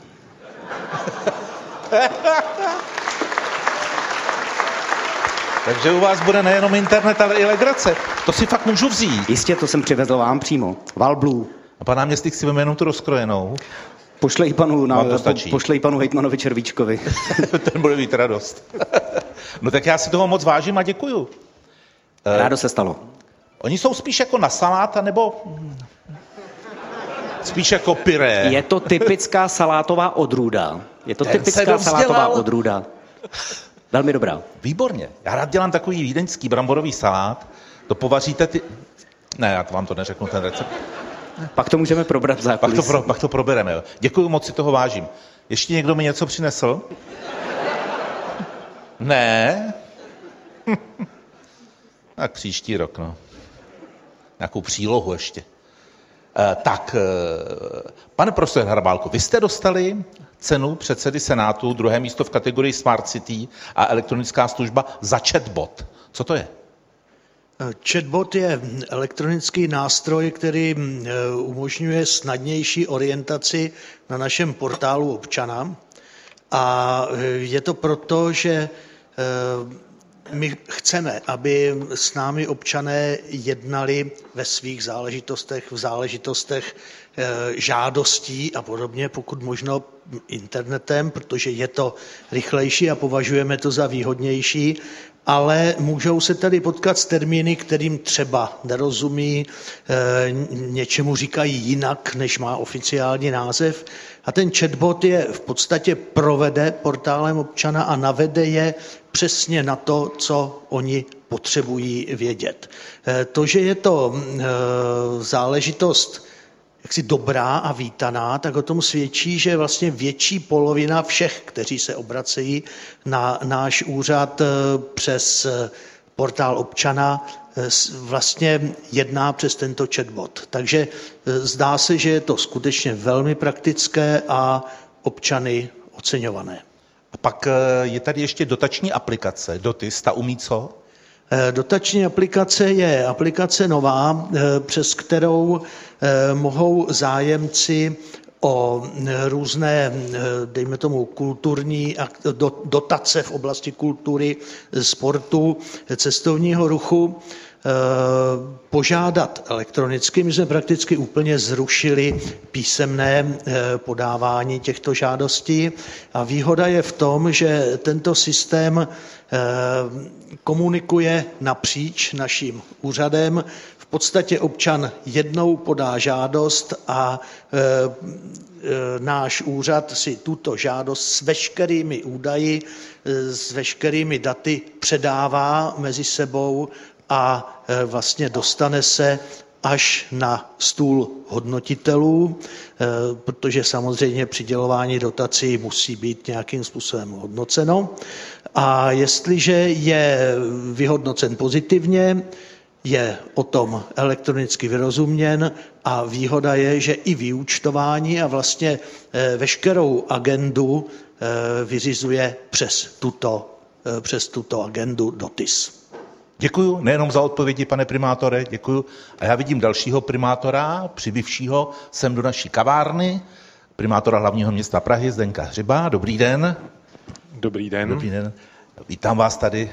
Takže u vás bude nejenom internet, ale i legrace. To si fakt můžu vzít. Jistě, to jsem přivezl vám přímo. Valblue. A pan náměstník si veme jenom tu rozkrojenou. Pošlej panu, na, po, pošlej panu hejtmanovi Červíčkovi. Ten bude mít radost. No tak já si toho moc vážím a děkuju. Rádo se stalo. Oni jsou spíš jako na salát, nebo spíš jako pyré. Je to typická salátová odrůda. Je to Ten typická salátová odrůda. Velmi dobrá. Výborně. Já rád dělám takový vídeňský bramborový salát. To povaříte ty... Ne, já to vám to neřeknu, ten recept. Pak to můžeme probrat v zákulisí. Pak to, pro, pak to probereme. Jo. Děkuju, moc si toho vážím. Ještě někdo mi něco přinesl? Ne? Tak příští rok, no. Nějakou přílohu ještě. E, tak, e, pane profesor Harbálko, vy jste dostali cenu předsedy Senátu, druhé místo v kategorii Smart City a elektronická služba za chatbot. Co to je? Chatbot je elektronický nástroj, který umožňuje snadnější orientaci na našem portálu občana. A je to proto, že my chceme, aby s námi občané jednali ve svých záležitostech, v záležitostech žádostí a podobně, pokud možno internetem, protože je to rychlejší a považujeme to za výhodnější, ale můžou se tady potkat s termíny, kterým třeba nerozumí, něčemu říkají jinak, než má oficiální název. A ten chatbot je v podstatě provede portálem občana a navede je přesně na to, co oni potřebují vědět. To, že je to záležitost jaksi dobrá a vítaná, tak o tom svědčí, že vlastně větší polovina všech, kteří se obracejí na náš úřad přes portál občana, vlastně jedná přes tento chatbot. Takže zdá se, že je to skutečně velmi praktické a občany oceňované. A pak je tady ještě dotační aplikace, Dotis, ta umí co? Dotační aplikace je aplikace nová, přes kterou mohou zájemci o různé, dejme tomu, kulturní dotace v oblasti kultury, sportu, cestovního ruchu požádat elektronicky. My jsme prakticky úplně zrušili písemné podávání těchto žádostí a výhoda je v tom, že tento systém komunikuje napříč naším úřadem. V podstatě občan jednou podá žádost a e, e, náš úřad si tuto žádost s veškerými údaji, e, s veškerými daty předává mezi sebou a e, vlastně dostane se až na stůl hodnotitelů, e, protože samozřejmě přidělování dotací musí být nějakým způsobem hodnoceno. A jestliže je vyhodnocen pozitivně, je o tom elektronicky vyrozuměn a výhoda je, že i vyúčtování a vlastně veškerou agendu vyřizuje přes tuto, přes tuto agendu Dotis. Děkuju, nejenom za odpovědi, pane primátore, děkuju. A já vidím dalšího primátora, přibývšího sem do naší kavárny, primátora hlavního města Prahy, Zdeňka Hřiba. Dobrý den. Dobrý den. Dobrý den. Vítám vás tady.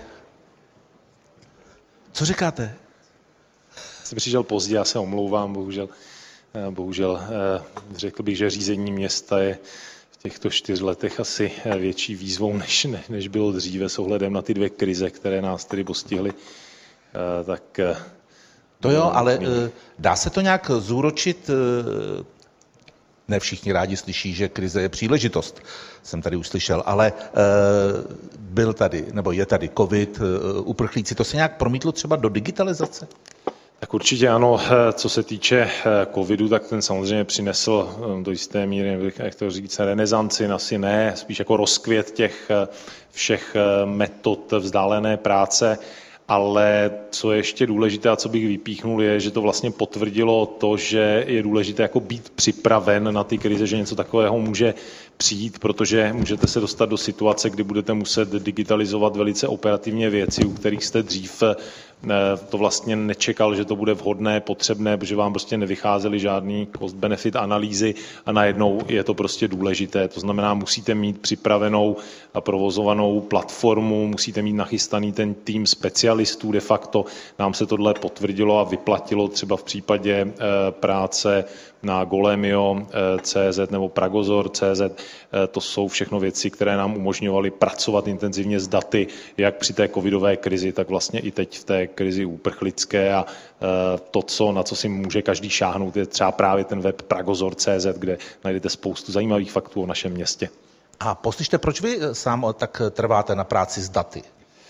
Co říkáte? Jsem přišel pozdě, já se omlouvám, bohužel, bohužel řekl bych, že řízení města je v těchto čtyř letech asi větší výzvou, než, než bylo dříve s ohledem na ty dvě krize, které nás tedy postihly. Tak, to jo, ale dá se to nějak zúročit? Ne všichni rádi slyší, že krize je příležitost, jsem tady uslyšel, ale e, byl tady, nebo je tady covid, e, uprchlíci, to se nějak promítlo třeba do digitalizace? Tak určitě ano, co se týče covidu, tak ten samozřejmě přinesl do jisté míry, jak to říct, renesanci, asi ne, spíš jako rozkvět těch všech metod vzdálené práce, ale co je ještě důležité a co bych vypíchnul je, že to vlastně potvrdilo to, že je důležité jako být připraven na ty krize, že něco takového může přijít, protože můžete se dostat do situace, kdy budete muset digitalizovat velice operativně věci, u kterých jste dřív to vlastně nečekal, že to bude vhodné, potřebné, protože vám prostě nevycházely žádný cost-benefit analýzy a najednou je to prostě důležité. To znamená, musíte mít připravenou a provozovanou platformu, musíte mít nachystaný ten tým specialistů. De facto nám se tohle potvrdilo a vyplatilo třeba v případě práce na Golemio tečka cé zet nebo Pragozor tečka cé zet. To jsou všechno věci, které nám umožňovaly pracovat intenzivně s daty, jak při té covidové krizi, tak vlastně i teď v té krizi uprchlické a to, co, na co si může každý šáhnout, je třeba právě ten web Pragozor tečka cé zet, kde najdete spoustu zajímavých faktů o našem městě. A poslyšte, proč vy sám tak trváte na práci s daty?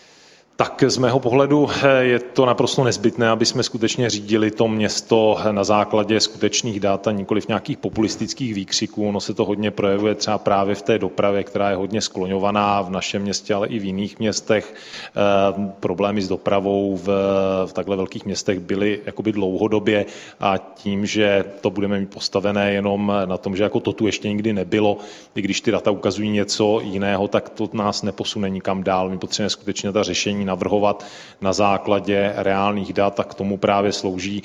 Tak z mého pohledu je to naprosto nezbytné, aby jsme skutečně řídili to město na základě skutečných dat a nikoliv nějakých populistických výkřiků. Ono se to hodně projevuje třeba právě v té dopravě, která je hodně skloňovaná v našem městě, ale i v jiných městech. E, problémy s dopravou v, v takhle velkých městech byly jakoby dlouhodobě a tím, že to budeme mít postavené jenom na tom, že jako to tu ještě nikdy nebylo, i když ty data ukazují něco jiného, tak to nás neposune nikam dál. My potřebujeme skutečně ta řešení navrhovat na základě reálných dat a k tomu právě slouží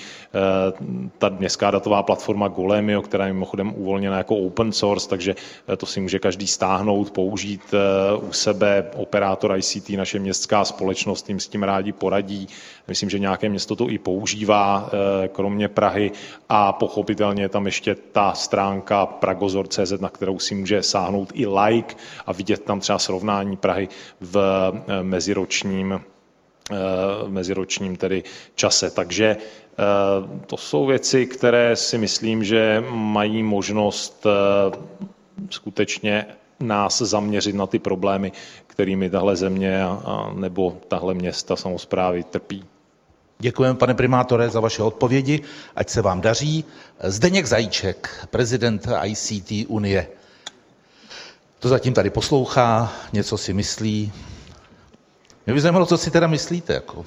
ta městská datová platforma Golemio, která je mimochodem uvolněna jako open source, takže to si může každý stáhnout, použít u sebe. Operátor I C T, naše městská společnost, jim s tím rádi poradí. Myslím, že nějaké město to i používá, kromě Prahy, a pochopitelně je tam ještě ta stránka Pragozor tečka cé zet, na kterou si může sáhnout i like a vidět tam třeba srovnání Prahy v meziročním v meziročním tedy čase. Takže to jsou věci, které si myslím, že mají možnost skutečně nás zaměřit na ty problémy, kterými tahle země a, nebo tahle města samosprávy trpí. Děkujeme, pane primátore, za vaše odpovědi. Ať se vám daří. Zdeněk Zajíček, prezident I C T Unie. To zatím tady poslouchá, něco si myslí. Mě by zajímalo, co si teda myslíte. Jako.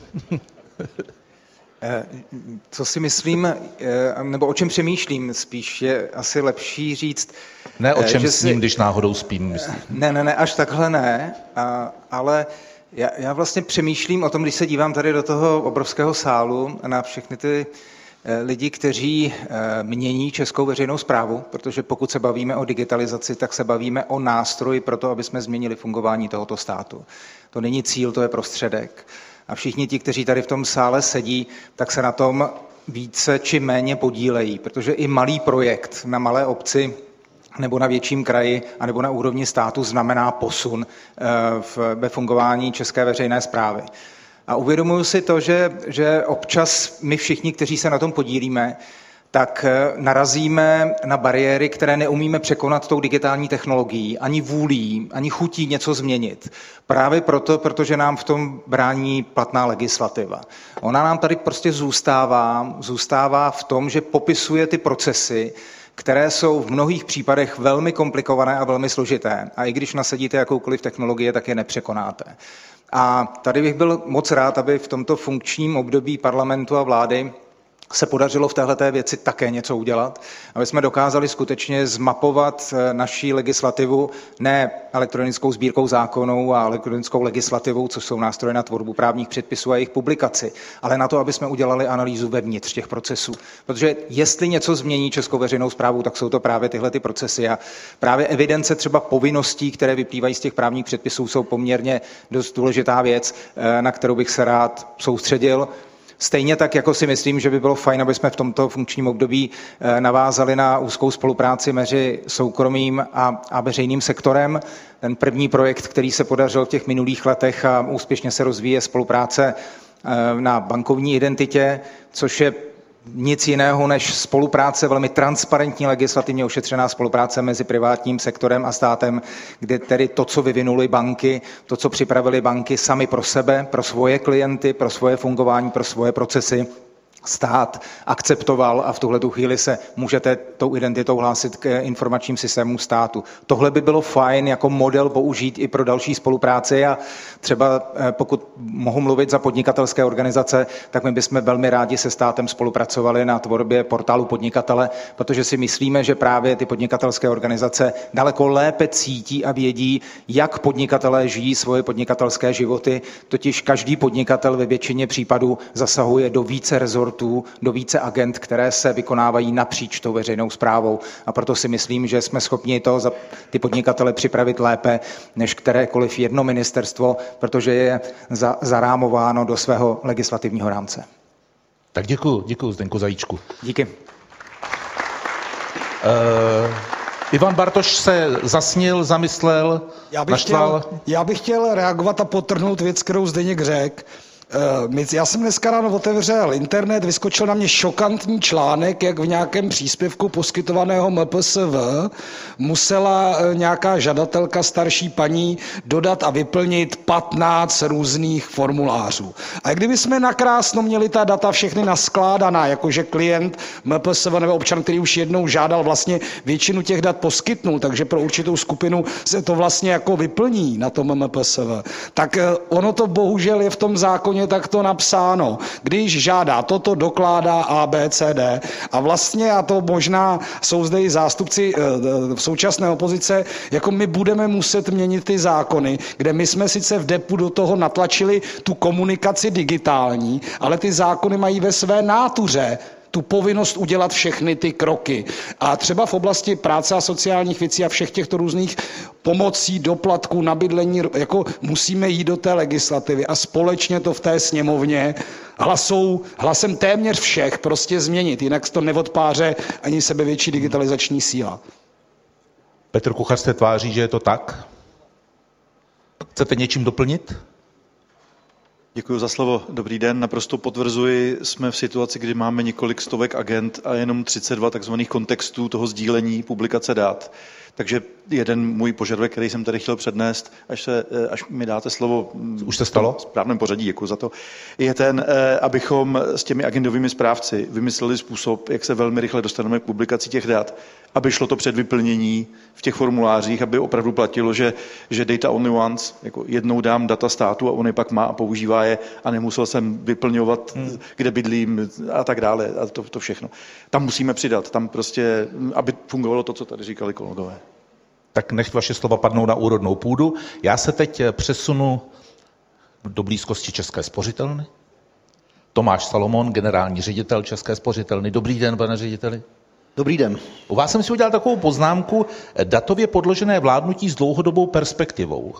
Co si myslím, nebo o čem přemýšlím, spíš je asi lepší říct... Ne o čem že s ním, si... když náhodou spím, myslím. Ne, ne, ne, až takhle ne, a, ale já, já vlastně přemýšlím o tom, když se dívám tady do toho obrovského sálu na všechny ty lidi, kteří mění českou veřejnou správu, protože pokud se bavíme o digitalizaci, tak se bavíme o nástroji pro to, aby jsme změnili fungování tohoto státu. To není cíl, to je prostředek. A všichni ti, kteří tady v tom sále sedí, tak se na tom více či méně podílejí, protože i malý projekt na malé obci nebo na větším kraji, anebo na úrovni státu znamená posun ve fungování české veřejné správy. A uvědomuji si to, že, že občas my všichni, kteří se na tom podílíme, tak narazíme na bariéry, které neumíme překonat tou digitální technologií, ani vůlí, ani chutí něco změnit. Právě proto, protože nám v tom brání platná legislativa. Ona nám tady prostě zůstává, zůstává v tom, že popisuje ty procesy, které jsou v mnohých případech velmi komplikované a velmi složité. A i když nasadíte jakoukoliv technologie, tak je nepřekonáte. A tady bych byl moc rád, aby v tomto funkčním období parlamentu a vlády se podařilo v téhleté věci také něco udělat, aby jsme dokázali skutečně zmapovat naší legislativu ne elektronickou sbírkou zákonů a elektronickou legislativou, což jsou nástroje na tvorbu právních předpisů a jejich publikaci, ale na to, aby jsme udělali analýzu vevnitř těch procesů. Protože jestli něco změní českou veřejnou správu, tak jsou to právě tyhle ty procesy a právě evidence třeba povinností, které vyplývají z těch právních předpisů, jsou poměrně dost důležitá věc, na kterou bych se rád soustředil. Stejně tak, jako si myslím, že by bylo fajn, aby jsme v tomto funkčním období navázali na úzkou spolupráci mezi soukromým a, a veřejným sektorem. Ten první projekt, který se podařil v těch minulých letech a úspěšně se rozvíjí, je spolupráce na bankovní identitě, což je nic jiného než spolupráce, velmi transparentní, legislativně ošetřená spolupráce mezi privátním sektorem a státem, kde tedy to, co vyvinuly banky, to, co připravili banky sami pro sebe, pro svoje klienty, pro svoje fungování, pro svoje procesy, stát akceptoval a v tuhle tu chvíli se můžete tou identitou hlásit k informačním systémům státu. Tohle by bylo fajn jako model použít i pro další spolupráci a třeba pokud mohu mluvit za podnikatelské organizace, tak my bychom velmi rádi se státem spolupracovali na tvorbě portálu podnikatele, protože si myslíme, že právě ty podnikatelské organizace daleko lépe cítí a vědí, jak podnikatelé žijí svoje podnikatelské životy, totiž každý podnikatel ve většině případů zasahuje do více rezortů, do více agent, které se vykonávají napříč tou veřejnou správou. A proto si myslím, že jsme schopni to za ty podnikatele připravit lépe než kterékoliv jedno ministerstvo, protože je za, zarámováno do svého legislativního rámce. Tak děkuji, děkuji Zdenku Zajíčku. Díky. Uh, Ivan Bartoš se zasnil, zamyslel, já bych naštval. Chtěl, já bych chtěl reagovat a podtrhnout věc, kterou Zdeněk řekl. Já jsem dneska ráno otevřel internet, vyskočil na mě šokantní článek, jak v nějakém příspěvku poskytovaného M P S V musela nějaká žadatelka, starší paní, dodat a vyplnit patnáct různých formulářů. A kdyby jsme nakrásno měli ta data všechny naskládaná, jakože klient M P S V nebo občan, který už jednou žádal, vlastně většinu těch dat poskytnul, takže pro určitou skupinu se to vlastně jako vyplní na tom M P S V, tak ono to bohužel je v tom zákoně takto napsáno. Když žádá toto, dokládá A, B, C, D. A vlastně, a to možná jsou zde i zástupci v současné opozice, jako my budeme muset měnit ty zákony, kde my jsme sice v depu do toho natlačili tu komunikaci digitální, ale ty zákony mají ve své nátuře tu povinnost udělat všechny ty kroky. A třeba v oblasti práce a sociálních věcí a všech těchto různých pomocí, doplatků, na bydlení, jako musíme jít do té legislativy a společně to v té sněmovně hlasou, hlasem téměř všech prostě změnit, jinak to neodpáře ani sebevětší digitalizační síla. Petr Kuchař se tváří, že je to tak. Chcete něčím doplnit? Děkuji za slovo. Dobrý den. Naprosto potvrzuji, jsme v situaci, kdy máme několik stovek agent a jenom třicet dva takzvaných kontextů toho sdílení publikace dat. Takže jeden můj požadavek, který jsem tady chtěl přednést, až, se, až mi dáte slovo. Už se stalo? V správném pořadí, děkuji za to. Je ten, abychom s těmi agendovými správci vymysleli způsob, jak se velmi rychle dostaneme k publikaci těch dat, aby šlo to před vyplnění v těch formulářích, aby opravdu platilo, že, že data only once, jako jednou dám data státu a on je pak má a používá je a nemusel jsem vyplňovat, hmm. kde bydlím a tak dále a to, to všechno. Tam musíme přidat, tam prostě, aby fungovalo to, co tady říkali kolegové. Tak nech vaše slova padnou na úrodnou půdu. Já se teď přesunu do blízkosti České spořitelny. Tomáš Salomon, generální ředitel České spořitelny. Dobrý den, pane řediteli. Dobrý den. U vás jsem si udělal takovou poznámku, datově podložené vládnutí s dlouhodobou perspektivou.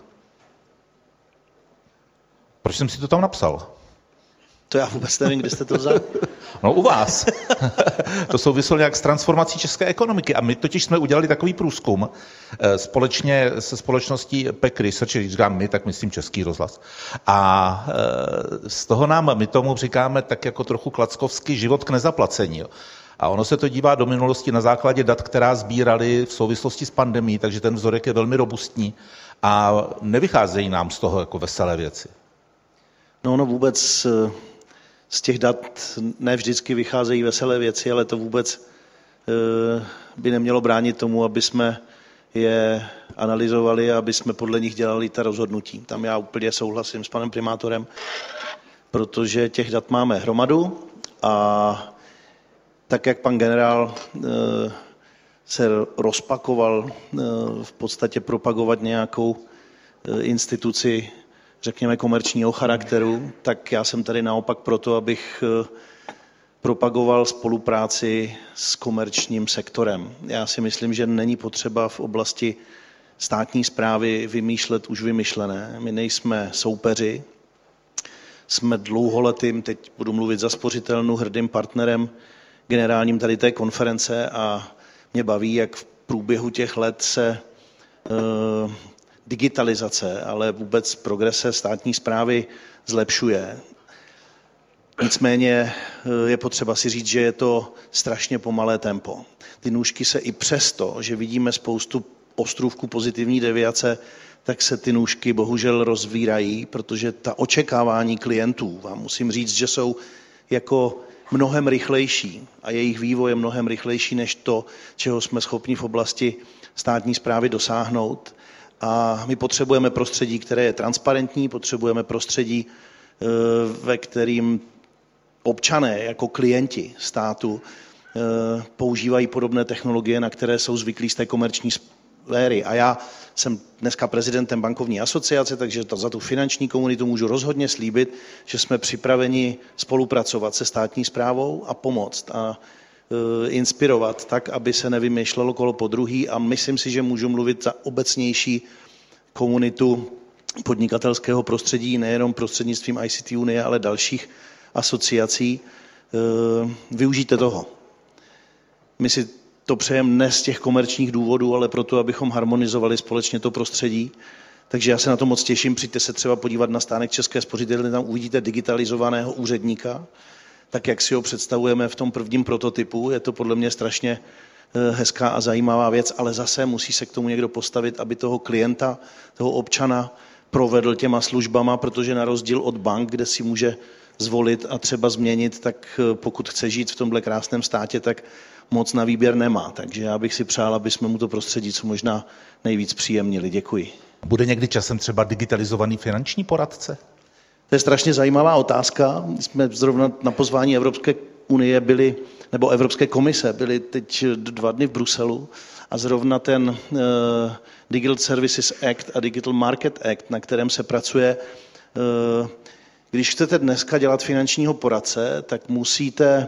Proč jsem si to tam napsal? To já vůbec nevím, kde jste to vzal. No u vás. To souviselo nějak s transformací české ekonomiky. A my totiž jsme udělali takový průzkum společně se společností P E C Research, když říkám my, tak myslím Český rozhlas. A z toho nám, my tomu říkáme tak jako trochu klackovsky život k nezaplacení. A ono se to dívá do minulosti na základě dat, která sbírali v souvislosti s pandemií, takže ten vzorek je velmi robustní a nevycházejí nám z toho jako veselé věci. No, no vůbec z těch dat ne vždycky vycházejí veselé věci, ale to vůbec by nemělo bránit tomu, aby jsme je analyzovali a aby jsme podle nich dělali ta rozhodnutí. Tam já úplně souhlasím s panem primátorem, protože těch dat máme hromadu a tak, jak pan generál se rozpakoval v podstatě propagovat nějakou instituci, řekněme, komerčního charakteru, tak já jsem tady naopak proto, abych propagoval spolupráci s komerčním sektorem. Já si myslím, že není potřeba v oblasti státní správy vymýšlet už vymyšlené. My nejsme soupeři, jsme dlouholetým, teď budu mluvit za spořitelnu, hrdým partnerem generálním tady té konference a mě baví, jak v průběhu těch let se e, digitalizace, ale vůbec progrese státní správy zlepšuje. Nicméně je potřeba si říct, že je to strašně pomalé tempo. Ty nůžky se i přesto, že vidíme spoustu ostrůvků pozitivní deviace, tak se ty nůžky bohužel rozvírají, protože ta očekávání klientů, vám musím říct, že jsou jako mnohem rychlejší a jejich vývoj je mnohem rychlejší než to, čeho jsme schopni v oblasti státní správy dosáhnout. A my potřebujeme prostředí, které je transparentní, potřebujeme prostředí, ve kterým občané jako klienti státu používají podobné technologie, na které jsou zvyklí z té komerční sféry. A já jsem dneska prezidentem bankovní asociace, takže to, za tu finanční komunitu můžu rozhodně slíbit, že jsme připraveni spolupracovat se státní správou a pomoct a e, inspirovat tak, aby se nevymýšlelo kolo po druhý, a myslím si, že můžu mluvit za obecnější komunitu podnikatelského prostředí, nejenom prostřednictvím I C T Unie, ale dalších asociací. E, využijte toho. My si to přejeme ne z těch komerčních důvodů, ale proto, abychom harmonizovali společně to prostředí. Takže já se na to moc těším. Přijďte se třeba podívat na stánek České spořitelny, tam uvidíte digitalizovaného úředníka, tak jak si ho představujeme v tom prvním prototypu. Je to podle mě strašně hezká a zajímavá věc, ale zase musí se k tomu někdo postavit, aby toho klienta, toho občana provedl těma službama, protože na rozdíl od bank, kde si může zvolit a třeba změnit, tak pokud chce žít v tomhle krásném státě, tak moc na výběr nemá. Takže já bych si přál, aby jsme mu to prostředí co možná nejvíc příjemnili. Děkuji. Bude někdy časem třeba digitalizovaný finanční poradce? To je strašně zajímavá otázka. My jsme zrovna na pozvání Evropské unie byli, nebo Evropské komise, byli teď dva dny v Bruselu a zrovna ten uh, Digital Services Act a Digital Market Act, na kterém se pracuje, uh, když chcete dneska dělat finančního poradce, tak musíte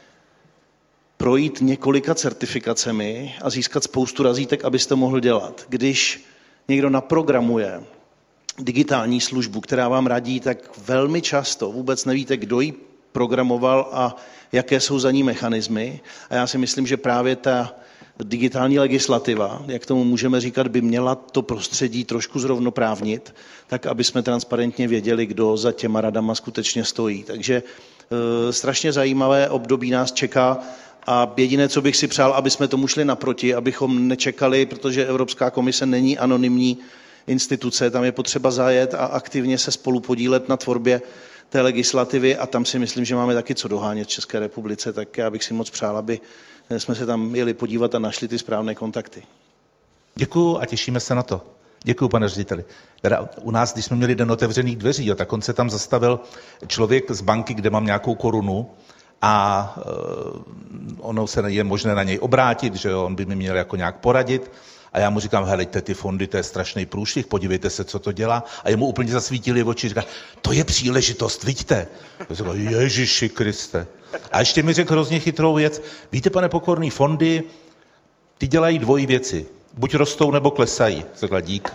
projít několika certifikacemi a získat spoustu razítek, abyste mohl dělat. Když někdo naprogramuje digitální službu, která vám radí, tak velmi často vůbec nevíte, kdo ji programoval a jaké jsou za ní mechanismy. A já si myslím, že právě ta digitální legislativa, jak tomu můžeme říkat, by měla to prostředí trošku zrovnoprávnit, tak aby jsme transparentně věděli, kdo za těma radama skutečně stojí. Takže e, strašně zajímavé období nás čeká. A jediné, co bych si přál, aby jsme tomu šli naproti, abychom nečekali, protože Evropská komise není anonymní instituce, tam je potřeba zajet a aktivně se spolupodílet na tvorbě té legislativy a tam si myslím, že máme taky co dohánět v České republice, tak já bych si moc přál, aby jsme se tam jeli podívat a našli ty správné kontakty. Děkuju a těšíme se na to. Děkuju, pane řediteli. Teda u nás, když jsme měli den otevřených dveří, jo, tak on se tam zastavil člověk z banky, kde mám nějakou korunu, a ono se je možné na něj obrátit, že on by mi měl jako nějak poradit. A já mu říkám, helejte, ty fondy, to je strašný průšvih, podívejte se, co to dělá. A jemu úplně zasvítili oči, říká, to je příležitost, vidíte. Já říkám, Ježiši Kriste. A ještě mi řekl hrozně chytrou věc. Víte, pane Pokorný, fondy, ty dělají dvojí věci. Buď rostou, nebo klesají. Řekla, dík.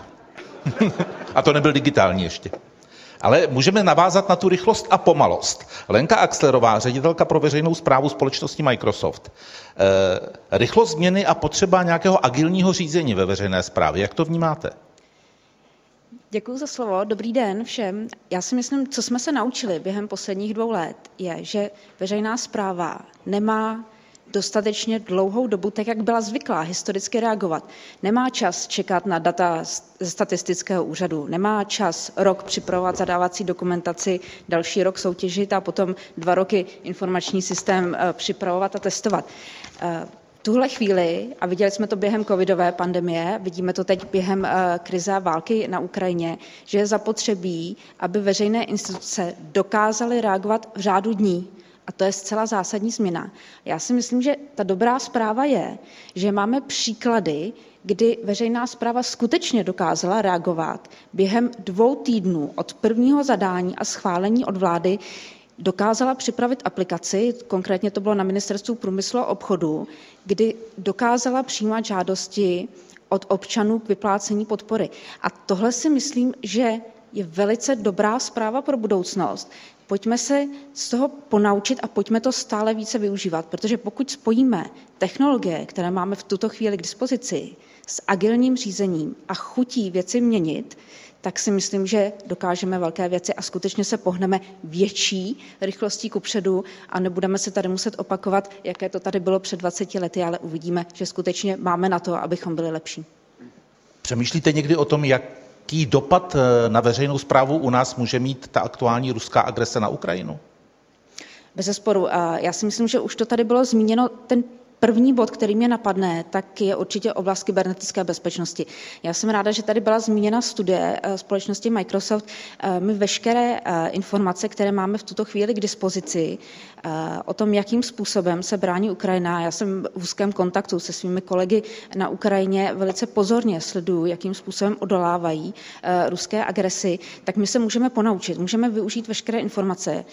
A to nebyl digitální ještě. Ale můžeme navázat na tu rychlost a pomalost. Lenka Axlerová, ředitelka pro veřejnou správu společnosti Microsoft. E, rychlost změny a potřeba nějakého agilního řízení ve veřejné správě. Jak to vnímáte? Děkuji za slovo. Dobrý den všem. Já si myslím, co jsme se naučili během posledních dvou let, je, že veřejná správa nemá dostatečně dlouhou dobu, tak jak byla zvyklá historicky reagovat. Nemá čas čekat na data ze statistického úřadu, nemá čas rok připravovat zadávací dokumentaci, další rok soutěžit a potom dva roky informační systém připravovat a testovat. V tuhle chvíli, a viděli jsme to během covidové pandemie, vidíme to teď během krize a války na Ukrajině, že je zapotřebí, aby veřejné instituce dokázaly reagovat v řádu dní. A to je zcela zásadní změna. Já si myslím, že ta dobrá zpráva je, že máme příklady, kdy veřejná správa skutečně dokázala reagovat během dvou týdnů od prvního zadání a schválení od vlády, dokázala připravit aplikaci, konkrétně to bylo na Ministerstvu průmyslu a obchodu, kdy dokázala přijímat žádosti od občanů k vyplácení podpory. A tohle si myslím, že je velice dobrá zpráva pro budoucnost. Pojďme se z toho ponaučit a pojďme to stále více využívat, protože pokud spojíme technologie, které máme v tuto chvíli k dispozici, s agilním řízením a chutí věci měnit, tak si myslím, že dokážeme velké věci a skutečně se pohneme větší rychlostí kupředu a nebudeme se tady muset opakovat, jaké to tady bylo před dvaceti lety, ale uvidíme, že skutečně máme na to, abychom byli lepší. Přemýšlíte někdy o tom, jak Jaký dopad na veřejnou správu u nás může mít ta aktuální ruská agrese na Ukrajinu? Bezesporu. A já si myslím, že už to tady bylo zmíněno, ten první bod, který mě napadne, tak je určitě oblast kybernetické bezpečnosti. Já jsem ráda, že tady byla zmíněna studie společnosti Microsoft. My veškeré informace, které máme v tuto chvíli k dispozici o tom, jakým způsobem se brání Ukrajina, já jsem v úzkém kontaktu se svými kolegy na Ukrajině, velice pozorně sleduju, jakým způsobem odolávají ruské agresi, tak my se můžeme ponaučit, můžeme využít veškeré informace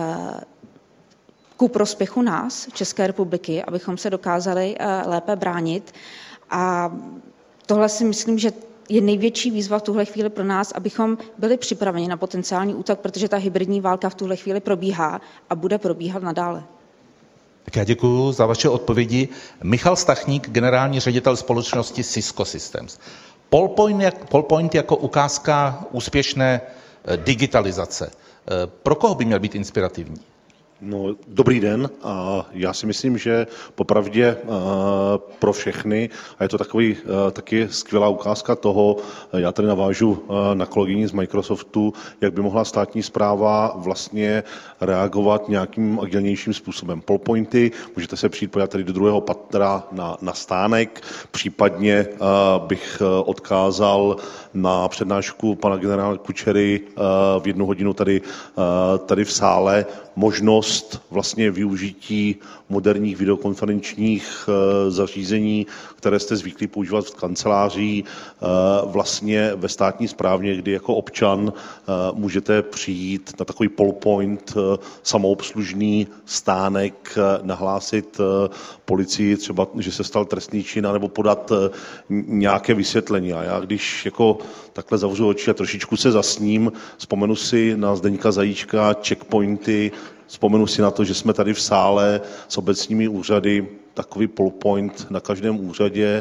ku prospěchu nás, České republiky, abychom se dokázali lépe bránit. A tohle si myslím, že je největší výzva v tuhle chvíli pro nás, abychom byli připraveni na potenciální útok, protože ta hybridní válka v tuhle chvíli probíhá a bude probíhat nadále. Tak já děkuji za vaše odpovědi. Michal Stachník, generální ředitel společnosti Cisco Systems. Polpoint, jak, Polpoint jako ukázka úspěšné digitalizace. Pro koho by měl být inspirativní? No, dobrý den. A já si myslím, že popravdě pro všechny, a je to takový taky skvělá ukázka toho, já tady navážu na kolegyni z Microsoftu, jak by mohla státní správa vlastně reagovat nějakým agilnějším způsobem. Polpointy, můžete se přijít podívat tady do druhého patra na, na stánek, případně bych odkázal na přednášku pana generála Kučery v jednu hodinu tady, tady v sále, možnost vlastně využití moderních videokonferenčních zařízení, které jste zvyklí používat v kanceláří, vlastně ve státní správě, kdy jako občan můžete přijít na takový polpoint, samoobslužný stánek, nahlásit policii třeba, že se stal trestný čin, nebo podat nějaké vysvětlení. A já když jako takhle zavřu oči a trošičku se zasním, vzpomenu si na Zdeňka Zajíčka, checkpointy, vzpomenu si na to, že jsme tady v sále s obecními úřady, takový polpoint na každém úřadě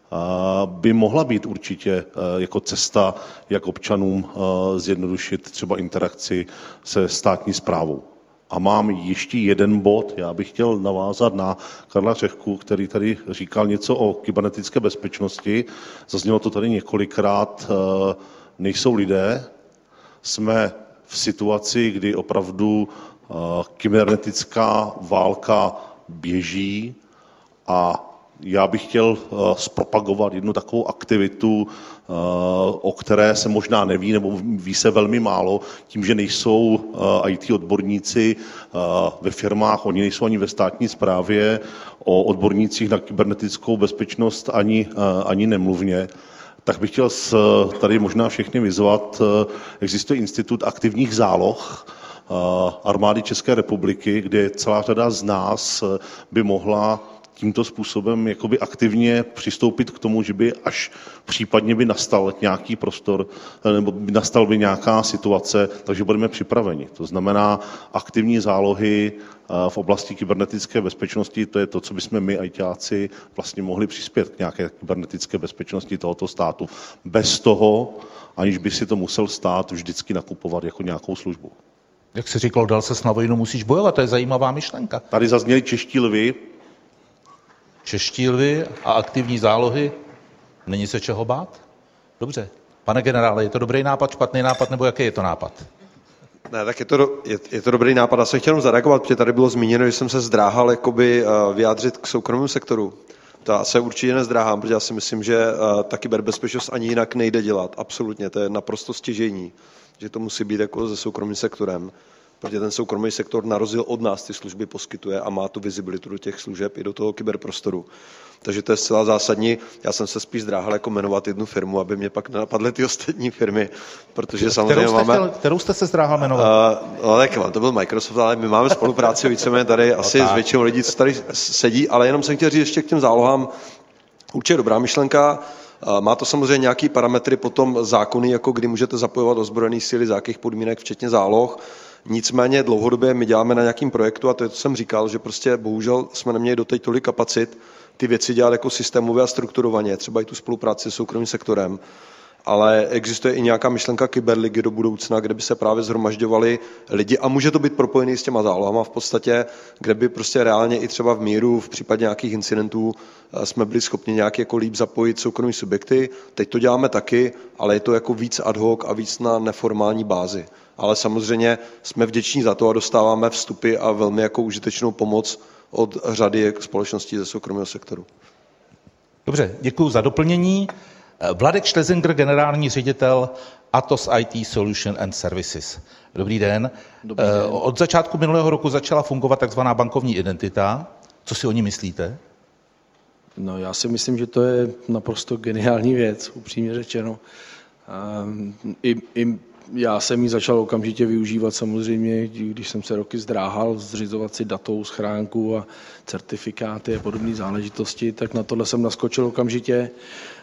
by mohla být určitě jako cesta, jak občanům zjednodušit třeba interakci se státní správou. A mám ještě jeden bod, já bych chtěl navázat na Karla Řehku, který tady říkal něco o kybernetické bezpečnosti. Zaznělo to tady několikrát, nejsou lidé. Jsme v situaci, kdy opravdu kybernetická válka běží a já bych chtěl zpropagovat jednu takovou aktivitu, o které se možná neví, nebo ví se velmi málo, tím, že nejsou í té odborníci ve firmách, oni nejsou ani ve státní správě, o odbornících na kybernetickou bezpečnost ani, ani nemluvně. Tak bych chtěl tady možná všechny vyzvat, existuje institut aktivních záloh Armády České republiky, kde celá řada z nás by mohla tímto způsobem jakoby aktivně přistoupit k tomu, že by až případně by nastal nějaký prostor nebo by nastal by nějaká situace, takže budeme připraveni. To znamená aktivní zálohy v oblasti kybernetické bezpečnosti, to je to, co bychom my ajťáci vlastně mohli přispět k nějaké kybernetické bezpečnosti tohoto státu. Bez toho, aniž by si to musel stát vždycky nakupovat jako nějakou službu. Jak se říkalo, dal se na vojnu, musíš bojovat, to je zajímavá myšlenka. Tady zazněly čeští lvy. Čeští lvy a aktivní zálohy, není se čeho bát? Dobře. Pane generále, je to dobrý nápad, špatný nápad, nebo jaký je to nápad? Ne, tak je to, do, je, je to dobrý nápad. Já jsem chtěl zareagovat, protože tady bylo zmíněno, že jsem se zdráhal jakoby, uh, vyjádřit k soukromému sektoru. To já se určitě nezdráhám, protože já si myslím, že uh, ta kyberbezpečnost ani jinak nejde dělat. Absolutně, to je naprosto stěžejní, že to musí být jako se soukromým sektorem. Protože ten soukromý sektor na rozdíl od nás ty služby poskytuje a má tu vizibilitu do těch služeb i do toho kyberprostoru. Takže to je zcela zásadní. Já jsem se spíš zdráhal jako jmenovat jednu firmu, aby mě pak nenapadly ty ostatní firmy, protože samozřejmě kterou jste máme... Chtěl, kterou jste se zdráhal jmenovat? Uh, no tak, to byl Microsoft, ale my máme spolupráci víceméně tady asi no, s většinou lidí, co tady sedí, ale jenom jsem chtěl říct ještě k těm zálohám. Určitě dobrá myšlenka. Má to samozřejmě nějaký parametry potom zákony, jako kdy můžete zapojovat ozbrojené síly, za jakých podmínek, včetně záloh. Nicméně dlouhodobě my děláme na nějakým projektu, a to je, co jsem říkal, že prostě bohužel jsme neměli doteď tolik kapacit ty věci dělat jako systémově a strukturovaně, třeba i tu spolupráci s soukromým sektorem. ale existuje i nějaká myšlenka kyberligy do budoucna, kde by se právě zhromažďovali lidi a může to být propojený s těma zálohama v podstatě, kde by prostě reálně i třeba v míru v případě nějakých incidentů jsme byli schopni nějak jako líp zapojit soukromí subjekty. Teď to děláme taky, ale je to jako víc ad hoc a víc na neformální bázi. Ale samozřejmě jsme vděční za to a dostáváme vstupy a velmi jako užitečnou pomoc od řady společností ze soukromého sektoru. Dobře, děkuji za doplnění. Vladek Šlezinger, generální ředitel Atos í té Solution and Services. Dobrý den. Dobrý den. Od začátku minulého roku začala fungovat takzvaná bankovní identita. Co si o ní myslíte? No, já si myslím, že to je naprosto geniální věc, upřímně řečeno. I, i já jsem ji začal okamžitě využívat samozřejmě, když jsem se roky zdráhal zřizovat si datovou schránku a certifikáty a podobné záležitosti, tak na tohle jsem naskočil okamžitě.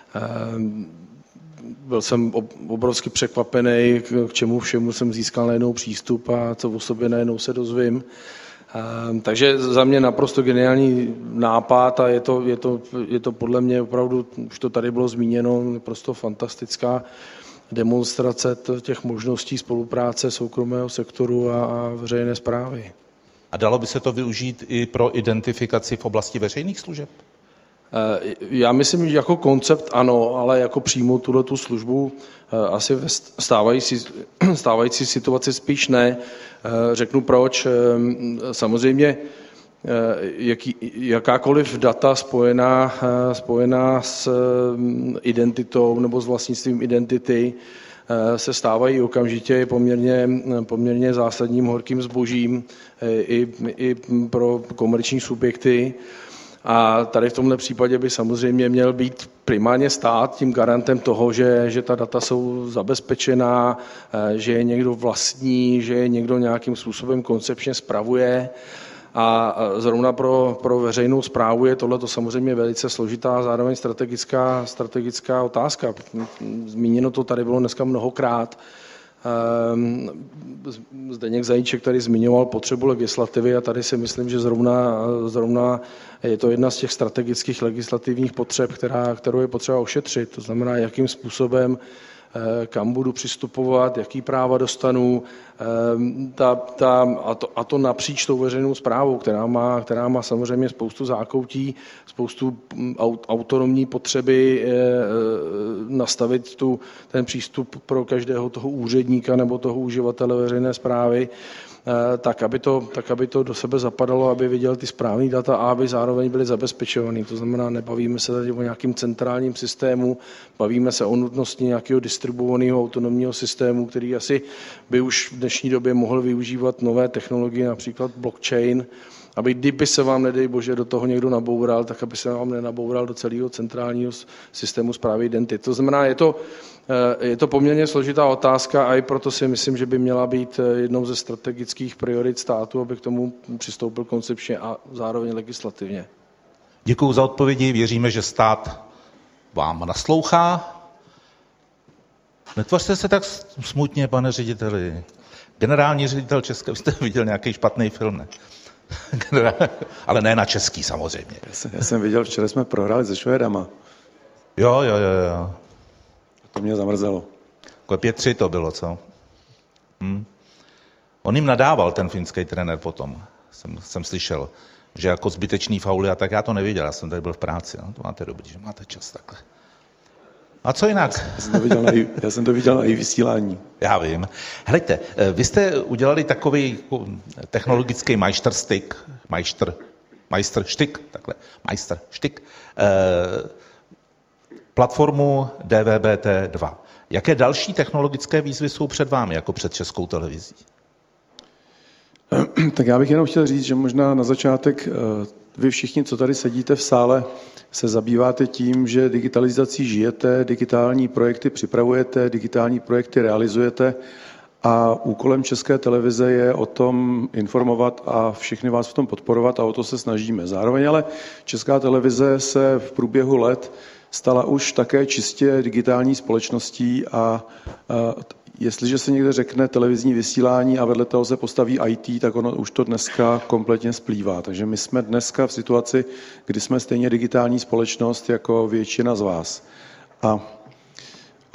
Byl jsem obrovsky překvapený, k čemu všemu jsem získal najednou přístup a co o sobě najednou se dozvím. Takže za mě naprosto geniální nápad a je to, je to, je to podle mě opravdu, už to tady bylo zmíněno, naprosto fantastická demonstrace těch možností spolupráce soukromého sektoru a, a veřejné správy. A dalo by se to využít i pro identifikaci v oblasti veřejných služeb? Já myslím, že jako koncept ano, ale jako přímo tuhletu službu asi ve stávající, stávající situaci spíš ne. Řeknu proč. Samozřejmě jaký, jakákoliv data spojená, spojená s identitou nebo s vlastnictvím identity se stávají okamžitě poměrně, poměrně zásadním horkým zbožím i, i pro komerční subjekty. A tady v tomhle případě by samozřejmě měl být primárně stát tím garantem toho, že, že ta data jsou zabezpečená, že je někdo vlastní, že je někdo nějakým způsobem koncepčně spravuje. A zrovna pro, pro veřejnou správu je tohle samozřejmě velice složitá a zároveň strategická, strategická otázka. Zmíněno to tady bylo dneska mnohokrát. Zdeněk Zajíček tady zmiňoval potřebu legislativy a tady si myslím, že zrovna, zrovna je to jedna z těch strategických legislativních potřeb, která, kterou je potřeba ošetřit. To znamená, jakým způsobem, kam budu přistupovat, jaký práva dostanu, ta, ta, a, to, a to napříč tou veřejnou správou, která má, která má samozřejmě spoustu zákoutí, spoustu autonomní potřeby nastavit tu, ten přístup pro každého toho úředníka nebo toho uživatele veřejné správy, tak aby, to, tak, aby to do sebe zapadalo, aby viděl ty správné data a aby zároveň byly zabezpečovaný. To znamená, nebavíme se tady o nějakým centrálním systému, bavíme se o nutnosti nějakého distribuovaného autonomního systému, který asi by už v dnešní době mohl využívat nové technologie, například blockchain, aby kdyby se vám, nedej bože, do toho někdo naboural, tak aby se vám nenaboural do celého centrálního systému správy identity. To znamená, je to, je to poměrně složitá otázka a i proto si myslím, že by měla být jednou ze strategických priorit státu, aby k tomu přistoupil koncepčně a zároveň legislativně. Děkuji za odpovědi, věříme, že stát vám naslouchá. Netvařte se tak smutně, pane řediteli. Generální ředitel České, jste viděl nějaký špatný film, ne? Ale ne na český samozřejmě. Já jsem, já jsem viděl, včera jsme prohráli se Švédama. Jo, jo, jo, jo. To mě zamrzelo. pět tři to bylo, co? Hm. On jim nadával, ten finský trenér potom, jsem, jsem slyšel, že jako zbytečný fauly a tak já to neviděl, já jsem tady byl v práci. No, to máte dobrý, že máte čas takhle. A co jinak? Já jsem to viděl na, já jsem to viděl na i vysílání. Já vím. Helejte, vy jste udělali takový technologický majsterstyk, majster, majsterštyk, takhle, majsterštyk, eh, platformu D V B T dva. Jaké další technologické výzvy jsou před vámi, jako před Českou televizí? Tak já bych jenom chtěl říct, že možná na začátek vy všichni, co tady sedíte v sále, se zabýváte tím, že digitalizací žijete, digitální projekty připravujete, digitální projekty realizujete a úkolem České televize je o tom informovat a všechny vás v tom podporovat a o to se snažíme. Zároveň ale Česká televize se v průběhu let stala už také čistě digitální společností a, a jestliže se někde řekne televizní vysílání a vedle toho se postaví í té, tak ono už to dneska kompletně splývá. Takže my jsme dneska v situaci, kdy jsme stejně digitální společnost jako většina z vás. A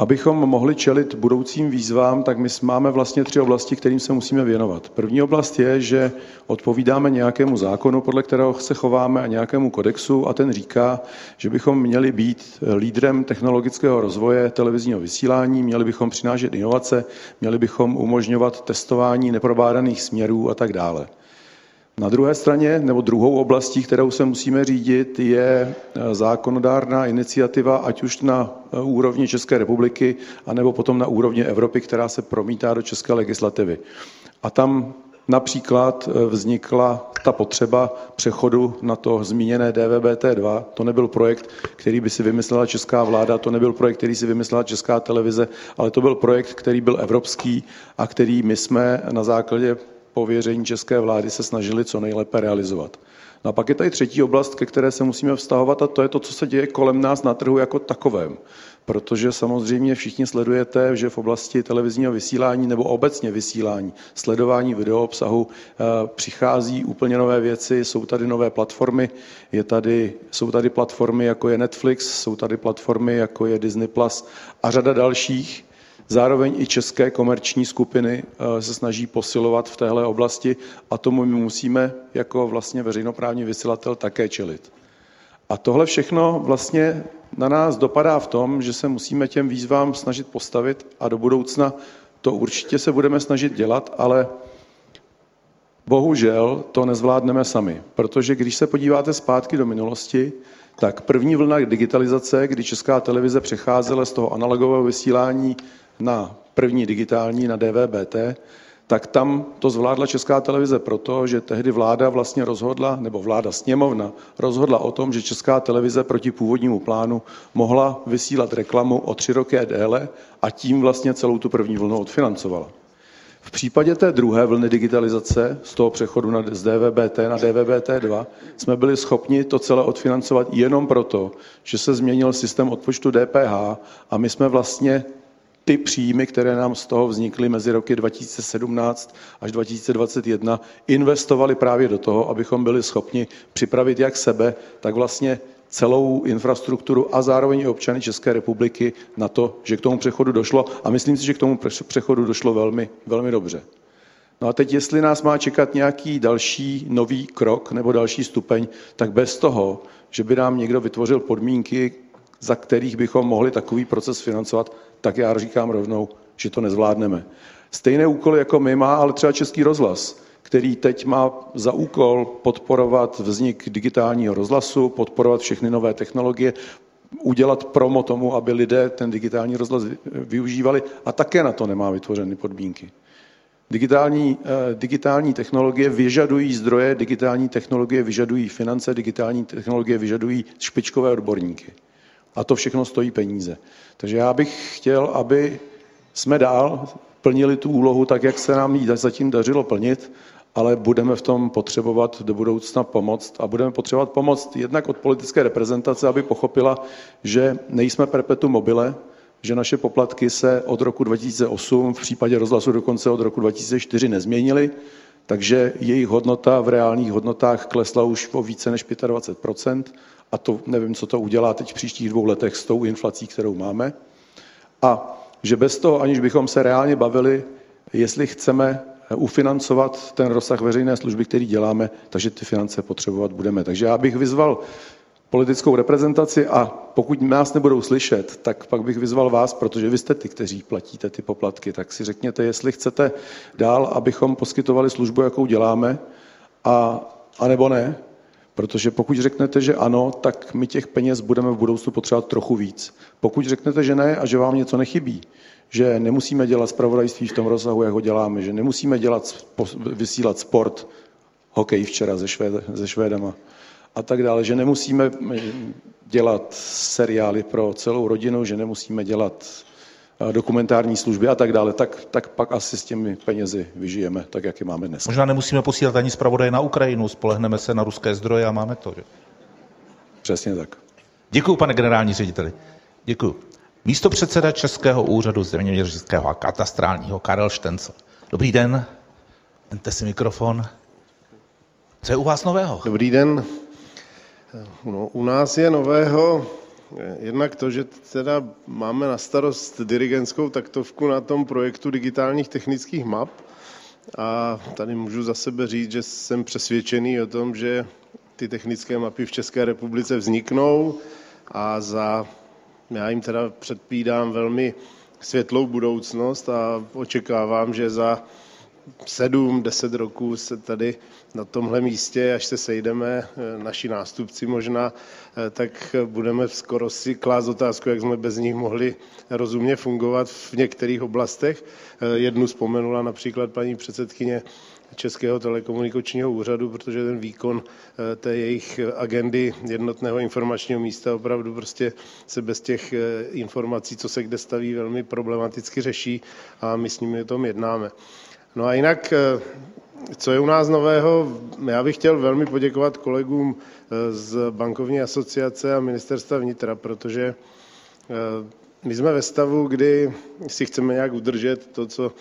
Abychom mohli čelit budoucím výzvám, tak my máme vlastně tři oblasti, kterým se musíme věnovat. První oblast je, že odpovídáme nějakému zákonu, podle kterého se chováme, a nějakému kodexu, a ten říká, že bychom měli být lídrem technologického rozvoje televizního vysílání, měli bychom přinášet inovace, měli bychom umožňovat testování neprobádaných směrů a tak dále. Na druhé straně, nebo druhou oblastí, kterou se musíme řídit, je zákonodárná iniciativa, ať už na úrovni České republiky, anebo potom na úrovni Evropy, která se promítá do české legislativy. A tam například vznikla ta potřeba přechodu na to zmíněné D V B T dva. To nebyl projekt, který by si vymyslela česká vláda, to nebyl projekt, který si vymyslela Česká televize, ale to byl projekt, který byl evropský a který my jsme na základě pověření české vlády se snažili co nejlépe realizovat. No a pak je tady třetí oblast, ke které se musíme vztahovat, a to je to, co se děje kolem nás na trhu jako takovém. Protože samozřejmě všichni sledujete, že v oblasti televizního vysílání nebo obecně vysílání, sledování videoobsahu přichází úplně nové věci, jsou tady nové platformy, je tady, jsou tady platformy jako je Netflix, jsou tady platformy jako je Disney Plus a řada dalších. Zároveň i české komerční skupiny se snaží posilovat v téhle oblasti a tomu my musíme jako vlastně veřejnoprávní vysílatel také čelit. A tohle všechno vlastně na nás dopadá v tom, že se musíme těm výzvám snažit postavit a do budoucna to určitě se budeme snažit dělat, ale bohužel to nezvládneme sami, protože když se podíváte zpátky do minulosti, tak první vlna digitalizace, kdy Česká televize přecházela z toho analogového vysílání na první digitální, na D V B T, tak tam to zvládla Česká televize proto, že tehdy vláda vlastně rozhodla, nebo vláda sněmovna rozhodla o tom, že Česká televize proti původnímu plánu mohla vysílat reklamu o tři roky déle a tím vlastně celou tu první vlnu odfinancovala. V případě té druhé vlny digitalizace, z toho přechodu na, z D V B T na D V B T dva, jsme byli schopni to celé odfinancovat jenom proto, že se změnil systém odpočtu D P H a my jsme vlastně ty příjmy, které nám z toho vznikly mezi roky dva tisíce sedmnáct až dva tisíce dvacet jedna, investovali právě do toho, abychom byli schopni připravit jak sebe, tak vlastně celou infrastrukturu a zároveň i občany České republiky na to, že k tomu přechodu došlo. A myslím si, že k tomu přechodu došlo velmi, velmi dobře. No a teď, jestli nás má čekat nějaký další nový krok nebo další stupeň, tak bez toho, že by nám někdo vytvořil podmínky, za kterých bychom mohli takový proces financovat, tak já říkám rovnou, že to nezvládneme. Stejné úkoly jako my má ale třeba Český rozhlas, který teď má za úkol podporovat vznik digitálního rozhlasu, podporovat všechny nové technologie, udělat promo tomu, aby lidé ten digitální rozhlas využívali a také na to nemá vytvořeny podmínky. Digitální, digitální technologie vyžadují zdroje, digitální technologie vyžadují finance, digitální technologie vyžadují špičkové odborníky. A to všechno stojí peníze. Takže já bych chtěl, aby jsme dál plnili tu úlohu tak, jak se nám ji zatím dařilo plnit, ale budeme v tom potřebovat do budoucna pomoct a budeme potřebovat pomoct jednak od politické reprezentace, aby pochopila, že nejsme perpetuum mobile, že naše poplatky se od roku dva tisíce osm, v případě rozhlasu dokonce od roku dva tisíce čtyři nezměnily, takže jejich hodnota v reálných hodnotách klesla už o více než dvacet pět procent a to nevím, co to udělá teď v příštích dvou letech s tou inflací, kterou máme. A že bez toho, aniž bychom se reálně bavili, jestli chceme ufinancovat ten rozsah veřejné služby, který děláme, takže ty finance potřebovat budeme. Takže já bych vyzval politickou reprezentaci a pokud nás nebudou slyšet, tak pak bych vyzval vás, protože vy jste ty, kteří platíte ty poplatky, tak si řekněte, jestli chcete dál, abychom poskytovali službu, jakou děláme, a, a nebo ne. Protože pokud řeknete, že ano, tak my těch peněz budeme v budoucnu potřebovat trochu víc. Pokud řeknete, že ne a že vám něco nechybí, že nemusíme dělat zpravodajství v tom rozsahu, jak ho děláme, že nemusíme dělat, vysílat sport, hokej včera se, Švéd, se Švédama a tak dále, že nemusíme dělat seriály pro celou rodinu, že nemusíme dělat dokumentární služby a tak dále, tak, tak pak asi s těmi penězi vyžijeme, tak jak je máme dnes. Možná nemusíme posílat ani zpravodaje na Ukrajinu, spolehneme se na ruské zdroje a máme to. Že? Přesně tak. Děkuji, pane generální řediteli. Děkuji. Místopředseda Českého úřadu zeměměřického a katastrálního Karel Štencl. Dobrý den, vemte si mikrofon. Co je u vás nového? Dobrý den. No, u nás je nového Jednak to, že teda máme na starost dirigentskou taktovku na tom projektu digitálních technických map a tady můžu za sebe říct, že jsem přesvědčený o tom, že ty technické mapy v České republice vzniknou a za, já jim teda předpídám velmi světlou budoucnost a očekávám, že za sedm, deset roků se tady na tomhle místě, až se sejdeme, naši nástupci možná, tak budeme skoro si klást otázku, jak jsme bez nich mohli rozumně fungovat v některých oblastech. Jednu vzpomenula například paní předsedkyně Českého telekomunikačního úřadu, protože ten výkon té jejich agendy jednotného informačního místa opravdu prostě se bez těch informací, co se kde staví, velmi problematicky řeší a my s nimi o tom jednáme. No a jinak, co je u nás nového, já bych chtěl velmi poděkovat kolegům z bankovní asociace a ministerstva vnitra, protože my jsme ve stavu, kdy si chceme nějak udržet to, co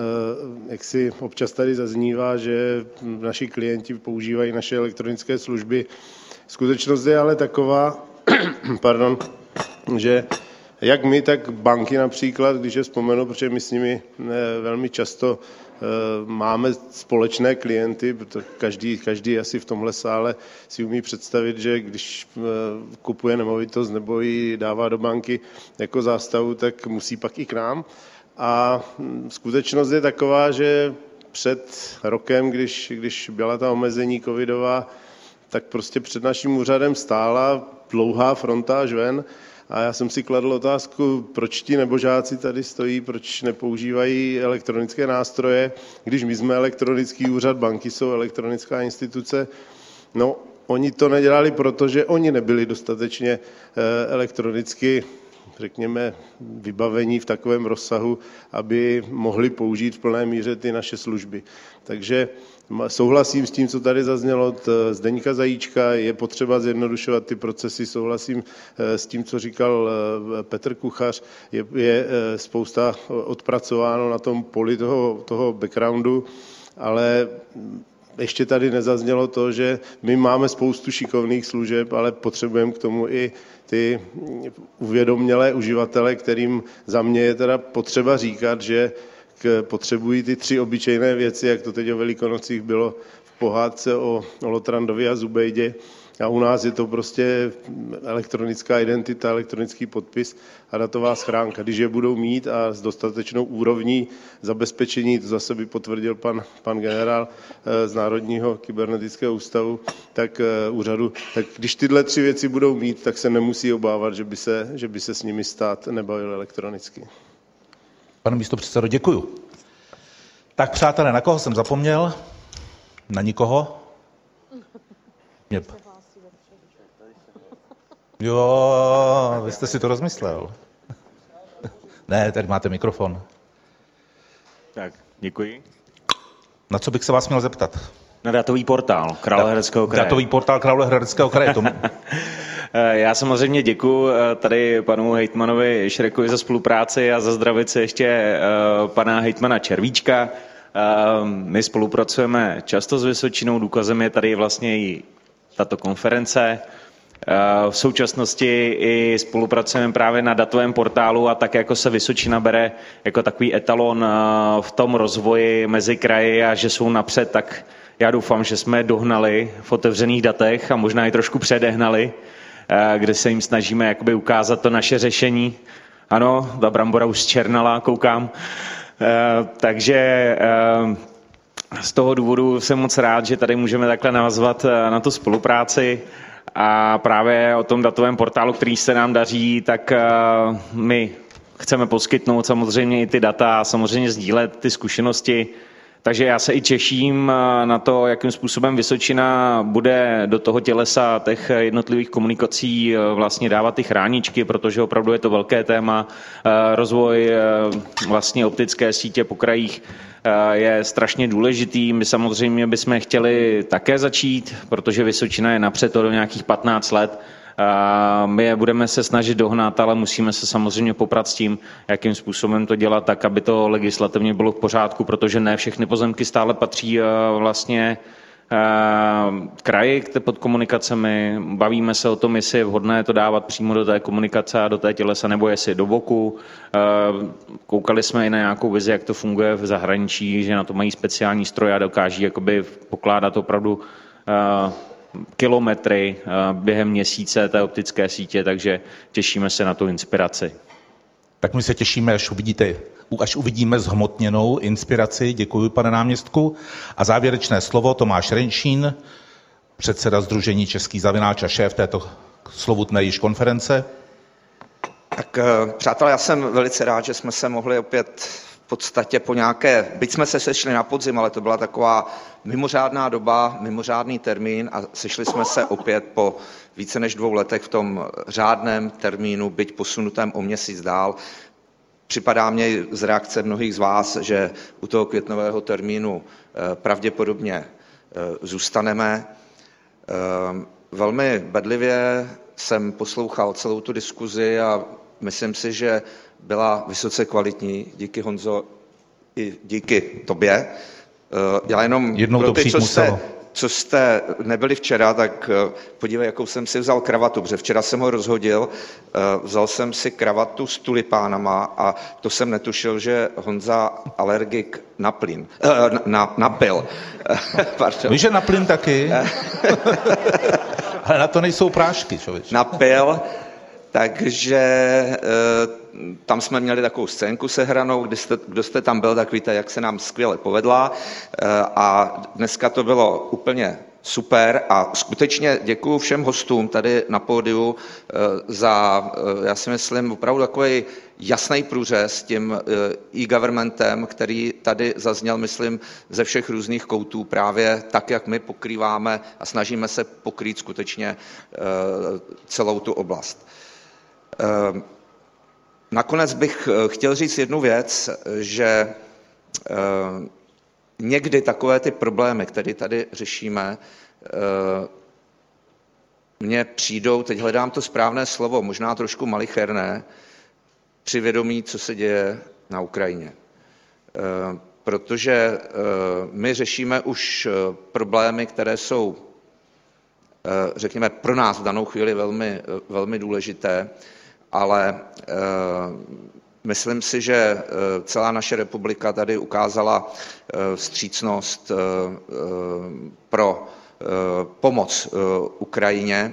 jak si občas tady zaznívá, že naši klienti používají naše elektronické služby. Skutečnost je ale taková, pardon, že jak my, tak banky například, když je vzpomenu, protože my s nimi velmi často máme společné klienty, protože každý, každý asi v tomhle sále si umí představit, že když kupuje nemovitost nebo ji dává do banky jako zástavu, tak musí pak i k nám. A skutečnost je taková, že před rokem, když, když byla ta omezení covidová, tak prostě před naším úřadem stála dlouhá fronta až ven. A já jsem si kladl otázku, proč ti nebožáci tady stojí, proč nepoužívají elektronické nástroje, když my jsme elektronický úřad, banky jsou elektronická instituce. No, oni to nedělali, protože oni nebyli dostatečně elektronicky, řekněme, vybavení v takovém rozsahu, aby mohli použít v plné míře ty naše služby. Takže souhlasím s tím, co tady zaznělo od Zdeňka Zajíčka, je potřeba zjednodušovat ty procesy, souhlasím s tím, co říkal Petr Kuchař, je, je spousta odpracováno na tom poli toho, toho backgroundu, ale ještě tady nezaznělo to, že my máme spoustu šikovných služeb, ale potřebujeme k tomu i ty uvědomělé uživatele, kterým za mě je teda potřeba říkat, že potřebují ty tři obyčejné věci, jak to teď o Velikonocích bylo v pohádce o, o Lotrandovi a Zubejdě. A u nás je to prostě elektronická identita, elektronický podpis a datová schránka. Když je budou mít a s dostatečnou úrovní zabezpečení, to zase by potvrdil pan, pan generál z Národního kybernetického ústavu, tak úřadu, tak když tyhle tři věci budou mít, tak se nemusí obávat, že by se, že by se s nimi stát nebavil elektronicky. Pane místopředsedo, děkuju. Tak přátelé, na koho jsem zapomněl? Na nikoho? Mě... Jo, vy jste si to rozmyslel. Ne, tady máte mikrofon. Tak, děkuji. Na co bych se vás měl zeptat? Na datový portál Královéhradeckého kraje. Datový portál Královéhradeckého kraje. To... Já samozřejmě děkuji tady panu hejtmanovi Šrekovi za spolupráci a za zdravici ještě pana hejtmana Červíčka. My spolupracujeme často s Vysočinou, důkazem je tady vlastně i tato konference. V současnosti i spolupracujeme právě na datovém portálu a tak, jako se Vysočina bere jako takový etalon v tom rozvoji mezi kraji a že jsou napřed, tak já doufám, že jsme dohnali v otevřených datech a možná i trošku předehnali, kde se jim snažíme jakoby ukázat to naše řešení. Ano, ta brambora už zčernala, koukám. Takže z toho důvodu jsem moc rád, že tady můžeme takhle navazovat na tu spolupráci. A právě o tom datovém portálu, který se nám daří, tak my chceme poskytnout samozřejmě i ty data a samozřejmě sdílet ty zkušenosti. Takže já se i těším na to, jakým způsobem Vysočina bude do toho tělesa těch jednotlivých komunikací vlastně dávat ty chráničky, protože opravdu je to velké téma. Rozvoj vlastně optické sítě po krajích je strašně důležitý. My samozřejmě bychom chtěli také začít, protože Vysočina je napřed do nějakých patnáct let. My je budeme se snažit dohnat, ale musíme se samozřejmě poprat s tím, jakým způsobem to dělat tak, aby to legislativně bylo v pořádku, protože ne všechny pozemky stále patří vlastně kraji pod komunikacemi, bavíme se o tom, jestli je vhodné to dávat přímo do té komunikace a do té tělesa, nebo jestli do boku. Koukali jsme i na nějakou vizi, jak to funguje v zahraničí, že na to mají speciální stroje a dokáží jakoby pokládat opravdu kilometry během měsíce té optické sítě, takže těšíme se na tu inspiraci. Tak my se těšíme, až uvidíte, až uvidíme zhmotněnou inspiraci. Děkuji, pane náměstku. A závěrečné slovo Tomáš Renšín, předseda Sdružení Český zavináč a šéf této slovutné již konference. Tak přátelé, já jsem velice rád, že jsme se mohli opět v podstatě po nějaké, byť jsme se sešli na podzim, ale to byla taková mimořádná doba, mimořádný termín a sešli jsme se opět po více než dvou letech v tom řádném termínu, byť posunutém o měsíc dál. Připadá mně z reakce mnohých z vás, že u toho květnového termínu pravděpodobně zůstaneme. Velmi bedlivě jsem poslouchal celou tu diskuzi a myslím si, že byla vysoce kvalitní. Díky, Honzo, i díky tobě. Já jenom Jednou pro to ty, co jste, muselo. co jste nebyli včera, tak podívej, jakou jsem si vzal kravatu, protože včera jsem ho rozhodil, vzal jsem si kravatu s tulipánama a to jsem netušil, že Honza alergik na plyn, na, na pil. Víš, že na plyn taky, ale na to nejsou prášky, člověče. Na pil, takže tam jsme měli takovou scénku sehranou, kdy jste, kdo jste tam byl, tak víte, jak se nám skvěle povedla a dneska to bylo úplně super a skutečně děkuji všem hostům tady na pódiu za, já si myslím, opravdu takový jasný průřez s tím e-governmentem, který tady zazněl, myslím, ze všech různých koutů, právě tak, jak my pokrýváme a snažíme se pokrýt skutečně celou tu oblast. Nakonec bych chtěl říct jednu věc, že někdy takové ty problémy, které tady řešíme, mně přijdou, teď hledám to správné slovo, možná trošku malicherné, při vědomí, co se děje na Ukrajině. Protože my řešíme už problémy, které jsou, řekněme, pro nás v danou chvíli velmi, velmi důležité, ale myslím si, že celá naše republika tady ukázala vstřícnost pro pomoc Ukrajině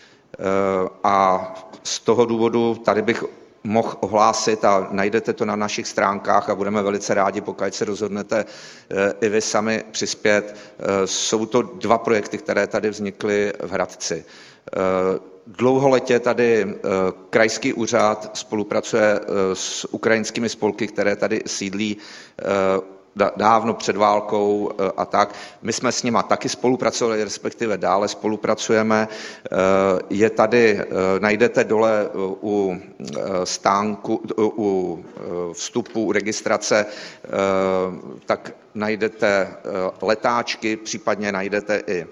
a z toho důvodu tady bych mohl ohlásit a najdete to na našich stránkách a budeme velice rádi, pokud se rozhodnete i vy sami přispět. Jsou to dva projekty, které tady vznikly v Hradci. Dlouholetě tady krajský úřad spolupracuje s ukrajinskými spolky, které tady sídlí dávno před válkou a tak. My jsme s nima taky spolupracovali, respektive dále spolupracujeme. Je tady, najdete dole u stánku, u vstupu, u registrace, tak najdete letáčky, případně najdete i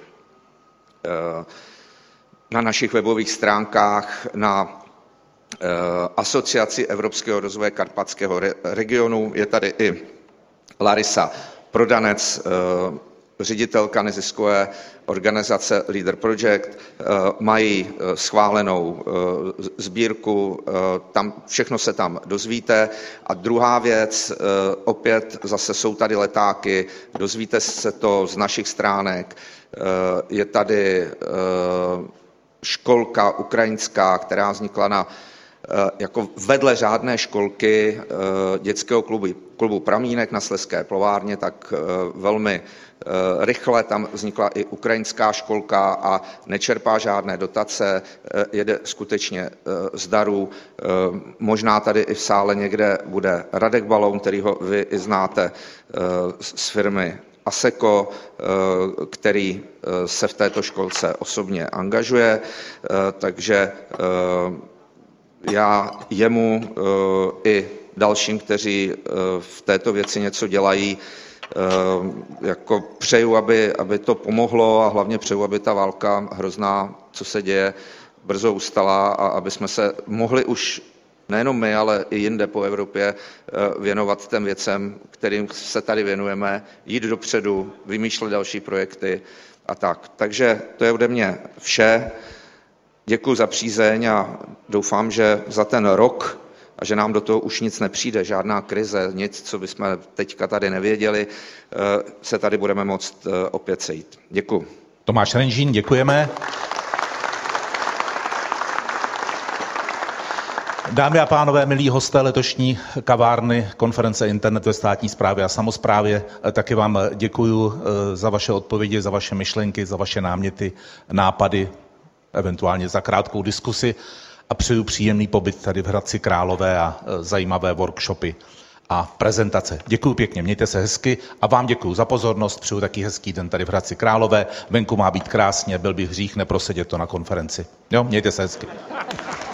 na našich webových stránkách, na Asociaci Evropského rozvoje Karpatského regionu. Je tady i Larisa Prodanec, ředitelka neziskové organizace Leader Project, mají schválenou sbírku, tam, všechno se tam dozvíte. A druhá věc, opět zase jsou tady letáky, dozvíte se to z našich stránek, je tady školka ukrajinská, která vznikla na, jako vedle řádné školky dětského klubu, klubu Pramínek na Slezské plovárně, tak velmi rychle tam vznikla i ukrajinská školka a nečerpá žádné dotace, jede skutečně z darů. Možná tady i v sále někde bude Radek Baloun, kterýho vy i znáte z firmy Aseko, který se v této školce osobně angažuje, takže já jemu i dalším, kteří v této věci něco dělají, jako přeju, aby, aby to pomohlo a hlavně přeju, aby ta válka hrozná, co se děje, brzo ustala a aby jsme se mohli už nejenom my, ale i jinde po Evropě věnovat těm věcem, kterým se tady věnujeme, jít dopředu, vymýšlet další projekty a tak. Takže to je ode mě vše. Děkuji za přízeň a doufám, že za ten rok a že nám do toho už nic nepřijde, žádná krize, nic, co bychom teďka tady nevěděli, se tady budeme moct opět sejít. Děkuji. Tomáš Renžín, děkujeme. Dámy a pánové, milí hosté letošní kavárny konference Internet ve státní správě a samosprávě, taky vám děkuji za vaše odpovědi, za vaše myšlenky, za vaše náměty, nápady, eventuálně za krátkou diskusi a přeju příjemný pobyt tady v Hradci Králové a zajímavé workshopy a prezentace. Děkuji pěkně, mějte se hezky a vám děkuji za pozornost, přeju taky hezký den tady v Hradci Králové, venku má být krásně, byl bych hřích neprosedět to na konferenci. Jo, mějte se hezky.